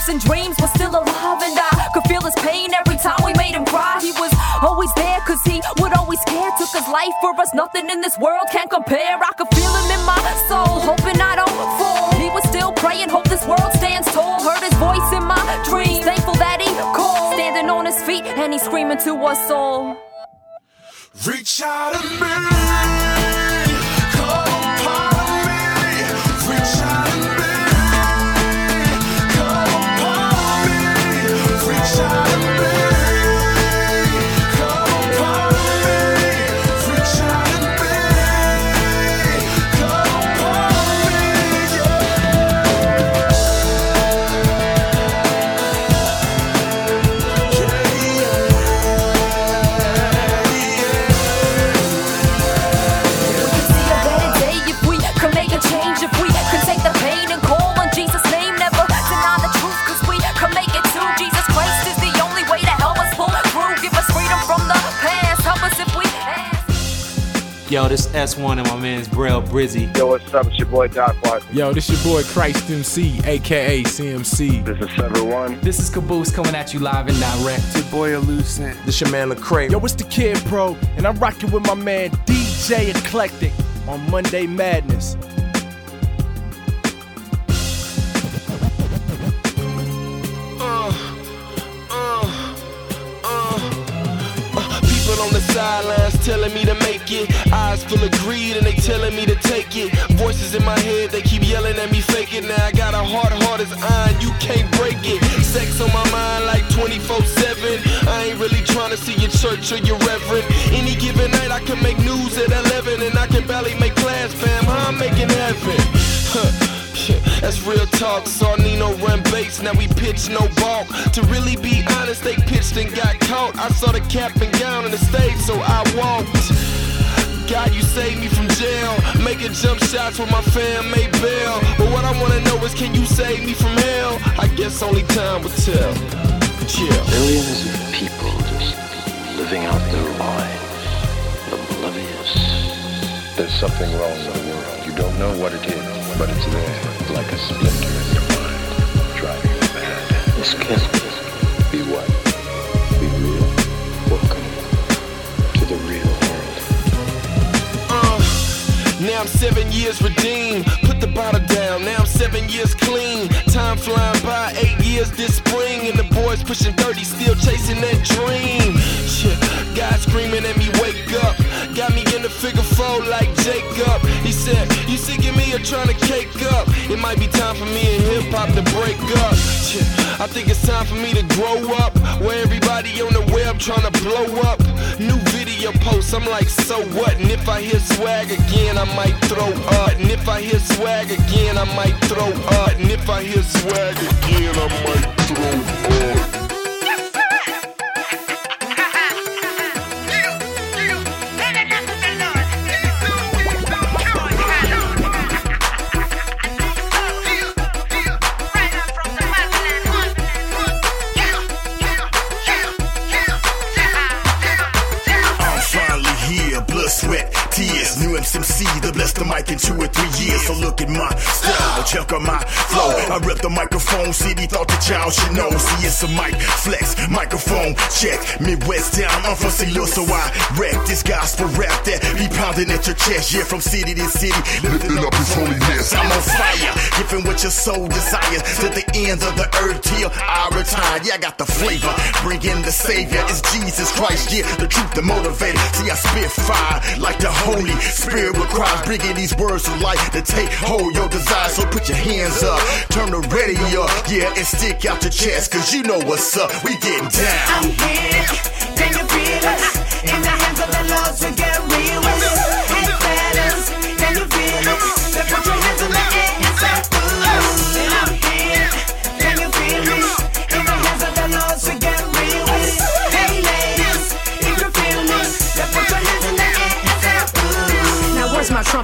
hopes and dreams were still alive, and I could feel his pain every time we made him cry. He was always there cause he would always care. Took his life for us, nothing in this world can compare. I could feel him in my soul, hoping I don't fall. He was still praying, hope this world stands tall. Heard his voice in my dreams, thankful that he called. Standing on his feet and he's screaming to us all. Reach out to me, come upon me. Reach out to me, come upon me. Reach out to me, come upon me. Reach out to me, come upon me. Yo, this S1 and my man's Braille Brizzy. Yo, what's up? It's your boy Doc Parson. Yo, this your boy Christ MC, aka CMC. This is 7-1. This is Caboose coming at you live and direct. It's your boy Elucent. This your man Lecrae. Yo, it's the Kid Pro, and I'm rocking with my man DJ Eclectic on Monday Madness. On the sidelines telling me to make it. Eyes full of greed and they telling me to take it. Voices in my head, they keep yelling at me, fake it. Now I got a hard as iron, you can't break it. Sex on my mind like 24/7. I ain't really trying to see your church or your reverend. Any given night I can make news at 11, and I can barely make class, fam. How I'm making heaven? That's real talk, saw Nino run base, now we pitch no balk. To really be honest, they pitched and got caught. I saw the cap and gown on the stage, so I walked. God, you saved me from jail, making jump shots with my fam made bail. But what I wanna know is, can you save me from hell? I guess only time will tell. Chill. Millions of people just living out their lives, oblivious. There's something wrong in the world. You don't know what it is, but it's there, like a splinter in your mind, driving you mad. This can't be what? Be real. Welcome to the real world. Now I'm 7 years redeemed. Put the bottle down. Now I'm 7 years clean. Time flying by, 8 years this spring, and the boys pushing 30, still chasing that dream. God screaming at me, wake up. Got me in the figure 4 like Jacob. He said, you sick of me or trying to cake up? It might be time for me and hip hop to break up. I think it's time for me to grow up, where everybody on the web trying to blow up. New video posts, I'm like, so what? And if I hear swag again, I might throw up. And if I hear swag again, I might throw up. And if I hear swag again, I might throw up. Sweat, tears, new MCMC that blessed the mic in 2 or 3 years. So look at my style, check out my flow. I rip the microphone, city thought the child should know. See, it's a mic flex, microphone check. Midwest down, I'm from St. Louis, so I wreck this gospel rap that be pounding at your chest. Yeah, from city to city, lifting up his holiness. I'm on fire, giving what your soul desires to the end of the earth till I retire. Yeah, I got the flavor, bringing the savior. It's Jesus Christ, yeah, the truth, the motivator. See, I spit fire like the Holy Spirit requires, bringing these words to life to take hold your desires. So put your hands up, turn the radio up, yeah, and stick out your chest, cause you know what's up, we getting down. I'm here, can you feel us? In the hands of the Lord to get real with it. Hey fellas, can you feel it? Then put your hands in the air and say ooh. And I'm here, can you feel me? In the hands of the Lord to get real with it. Hey ladies, if you feel me, then put your hands in the air and say ooh. Now where's my trumpet set?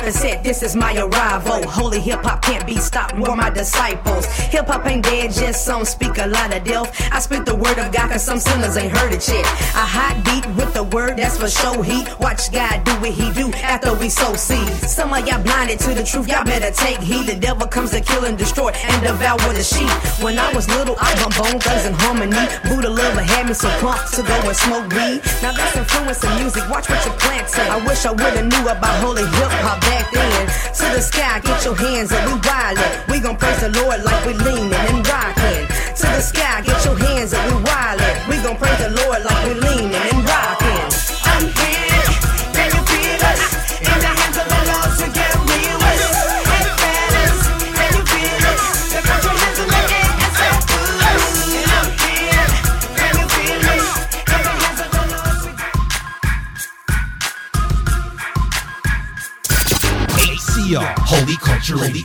this is my arrival. Holy hip-hop can't be stopped, nor my disciples. Hip-hop ain't dead, just some speak a lot of death. I speak the word of God, cause some sinners ain't heard it yet. A hot beat with the word, that's for show heat. Watch God do what he do after we sow seeds. Some of y'all blinded to the truth, y'all better take heed. The devil comes to kill and destroy and devour the sheep. When I was little, I bumped Bone Thugs and Harmony. Buddha Lover had me so pumped to go and smoke weed. Now that's influencing music, watch what you planting. I wish I would've knew about holy hip-hop back then. To the sky, get your hands up, we wildin'. We gon' praise the Lord like we leanin' and rockin'. To the sky, get your hands up, we wildin'. We gon' praise the Lord like we leanin' and rockin'. I'm here, can you feel us? In the hands of the Lord to get real with us. Hey fellas, can you feel it? Then put your hands in the air and say good. And I'm here, can you feel it? In the hands of the Lord to ACR, Holy Culture Radio.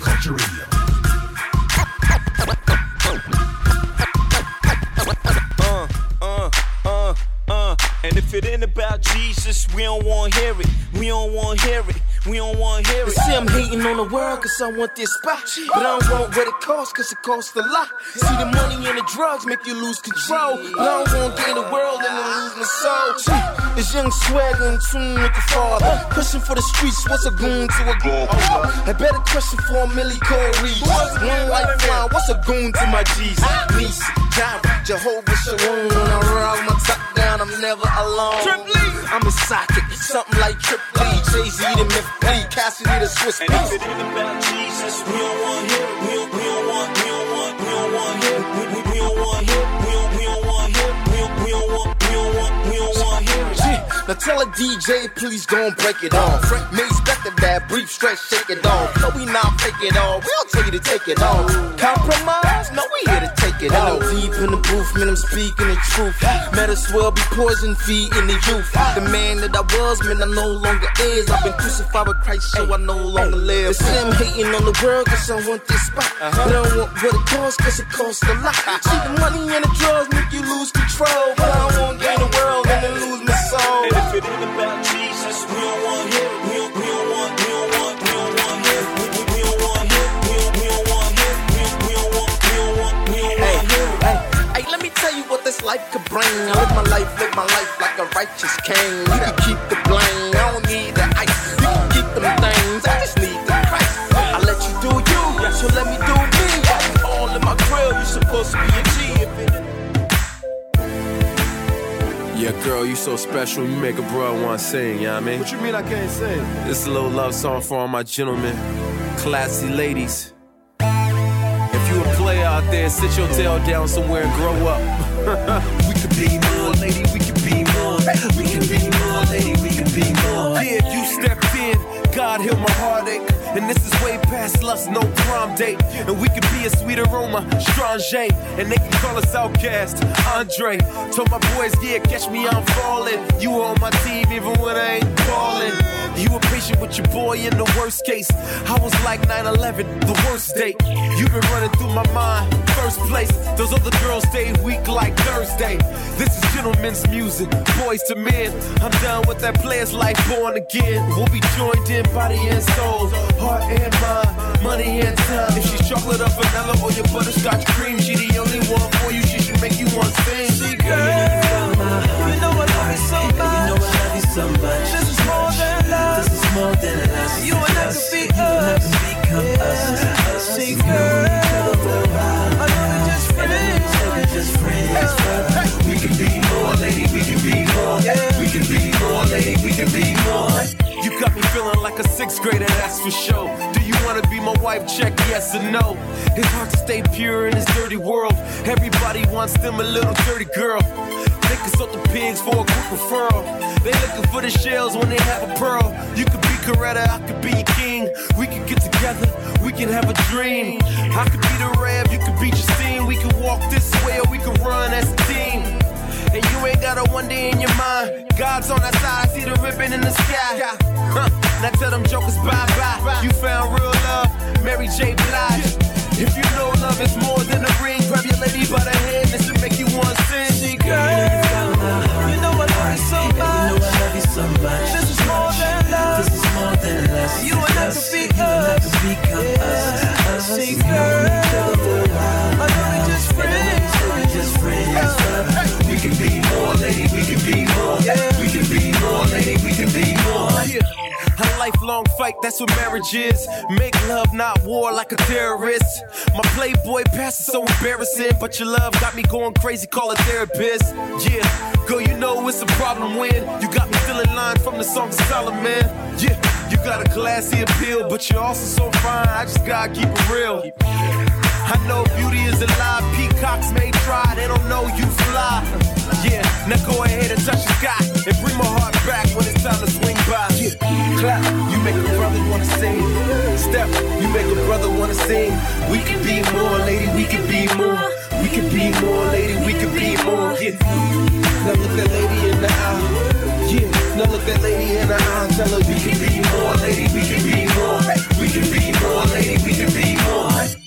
And if it ain't about Jesus, we don't want to hear it. We don't want to hear it. We don't want to hear it. See, I'm hating on the world cause I want this spot. But I don't want what it costs cause it costs a lot. See, the money and the drugs make you lose control. But I don't want to gain the world and then lose my soul. It's young swagger in tune with the father. Pushing for the streets, what's a goon to a goon? A better question for a Millie Corey. One lifeline, what's a goon to my Jesus? Nisi, Jireh, Jehovah Shalom. When I ride my top down, I'm never alone. I'm a socket, something like Triple E, Jay-Z to Myth P, Cassidy to Swiss Beats. And if it ain't about Jesus, we don't want to hear it. We don't want to hear it. We don't want to hear it. We don't want to hear it. We don't want to hear it. We don't want to hear it. Now tell a DJ, please don't break it off. May expect that brief stretch, shake it off. No, we not fake it all. We'll tell you to take it off. Compromise? No, we here to take it off. Deep in the booth, man, I'm speaking the truth. Might as well be poison feeding the youth. The man that I was, man, I no longer is. I've been crucified with Christ, so I no longer live. See, I'm hating on the world, cause I want this spot. But I don't want what it costs, cause it costs a lot. See, the money and the drugs make you lose control. But I don't want to gain the world and then lose my soul. And if it ain't about Jesus, we don't want to hear it. We don't want to hear it. We don't want to hear it. We don't want to hear it. We don't want to hear it. We don't want to hear it. Hey, let me tell you what this life could bring. I live my life like a righteous king. You can keep the blame, I don't need the ice. You can keep them things, I just need the Christ. I let you do you, so let me do me. All in my grill, you supposed to be a G. Yeah, girl, you so special, you make a bro wanna sing, you know what I mean? What you mean I can't sing? This is a little love song for all my gentlemen, classy ladies. If you a player out there, sit your tail down somewhere and grow up. We could be more, lady, we could be more. We can be more, lady, we can be more. Yeah, if you stepped in, God heal my heartache. And this is way past lust, no prom date. And we could be a sweet aroma, Strange. And they can call us Outcast, Andre. Told my boys, yeah, catch me, I'm falling. You were on my team even when I ain't ballin'. You were patient with your boy in the worst case. I was like 9/11, the worst date. You've been running through my mind, first place. Those other girls stay weak like Thursday. This is gentlemen's music, boys to men. I'm done with that player's life, born again. We'll be joined in body and soul, heart and mind, money and time. If she's chocolate or vanilla or your butterscotch cream, she the only one for you, she should make you want to sing. See, girl, you know I love you so much. You know I love you so much. This is more than love. This is more than love. You and I can be us. You and I can become us. See, girl, I know we're just friends. We're just friends. We can be more, lady. We can be more. We can be more, lady. We can be more. You got me feeling like a 6th grader, that's for sure. Do you wanna be my wife? Check yes or no. It's hard to stay pure in this dirty world. Everybody wants them a little dirty girl. They consult the pigs for a quick referral. They looking for the shells when they have a pearl. You could be Coretta, I could be your king. We could get together, we can have a dream. I could be the Rev, you could be Justine. We could walk this way or we could run as a team. And you ain't got a one day in your mind. God's on our side, I see the ribbon in the sky. Now tell them jokers bye-bye. You found real love, Mary J. Blige. If you know love is more than a ring, grab your lady by the hand, this will make you want to sing. See, girl, you know I love you so much. You know I love you so much. This is more than love. This is more than love. You and I can be fight, that's what marriage is. Make love, not war, like a terrorist. My playboy past is so embarrassing, but your love got me going crazy, call a therapist. Yeah, girl, you know it's a problem when you got me still in line from the song of Solomon. Yeah, you got a classy appeal, but you're also so fine, I just gotta keep it real. I know beauty is a lie, peacocks may try, they don't know you fly. Yeah, now go ahead and touch the sky and bring my heart back when it's time to swing by. Yeah, clap, you make a brother wanna sing. Step, you make a brother wanna sing. We can be more, lady, we can be more. We can be more, lady, we can be more. Yeah, now look that lady in the eye. Yeah, now look that lady in the eye. Tell her we can be more, lady, we can be more. We can be more, lady, we can be more.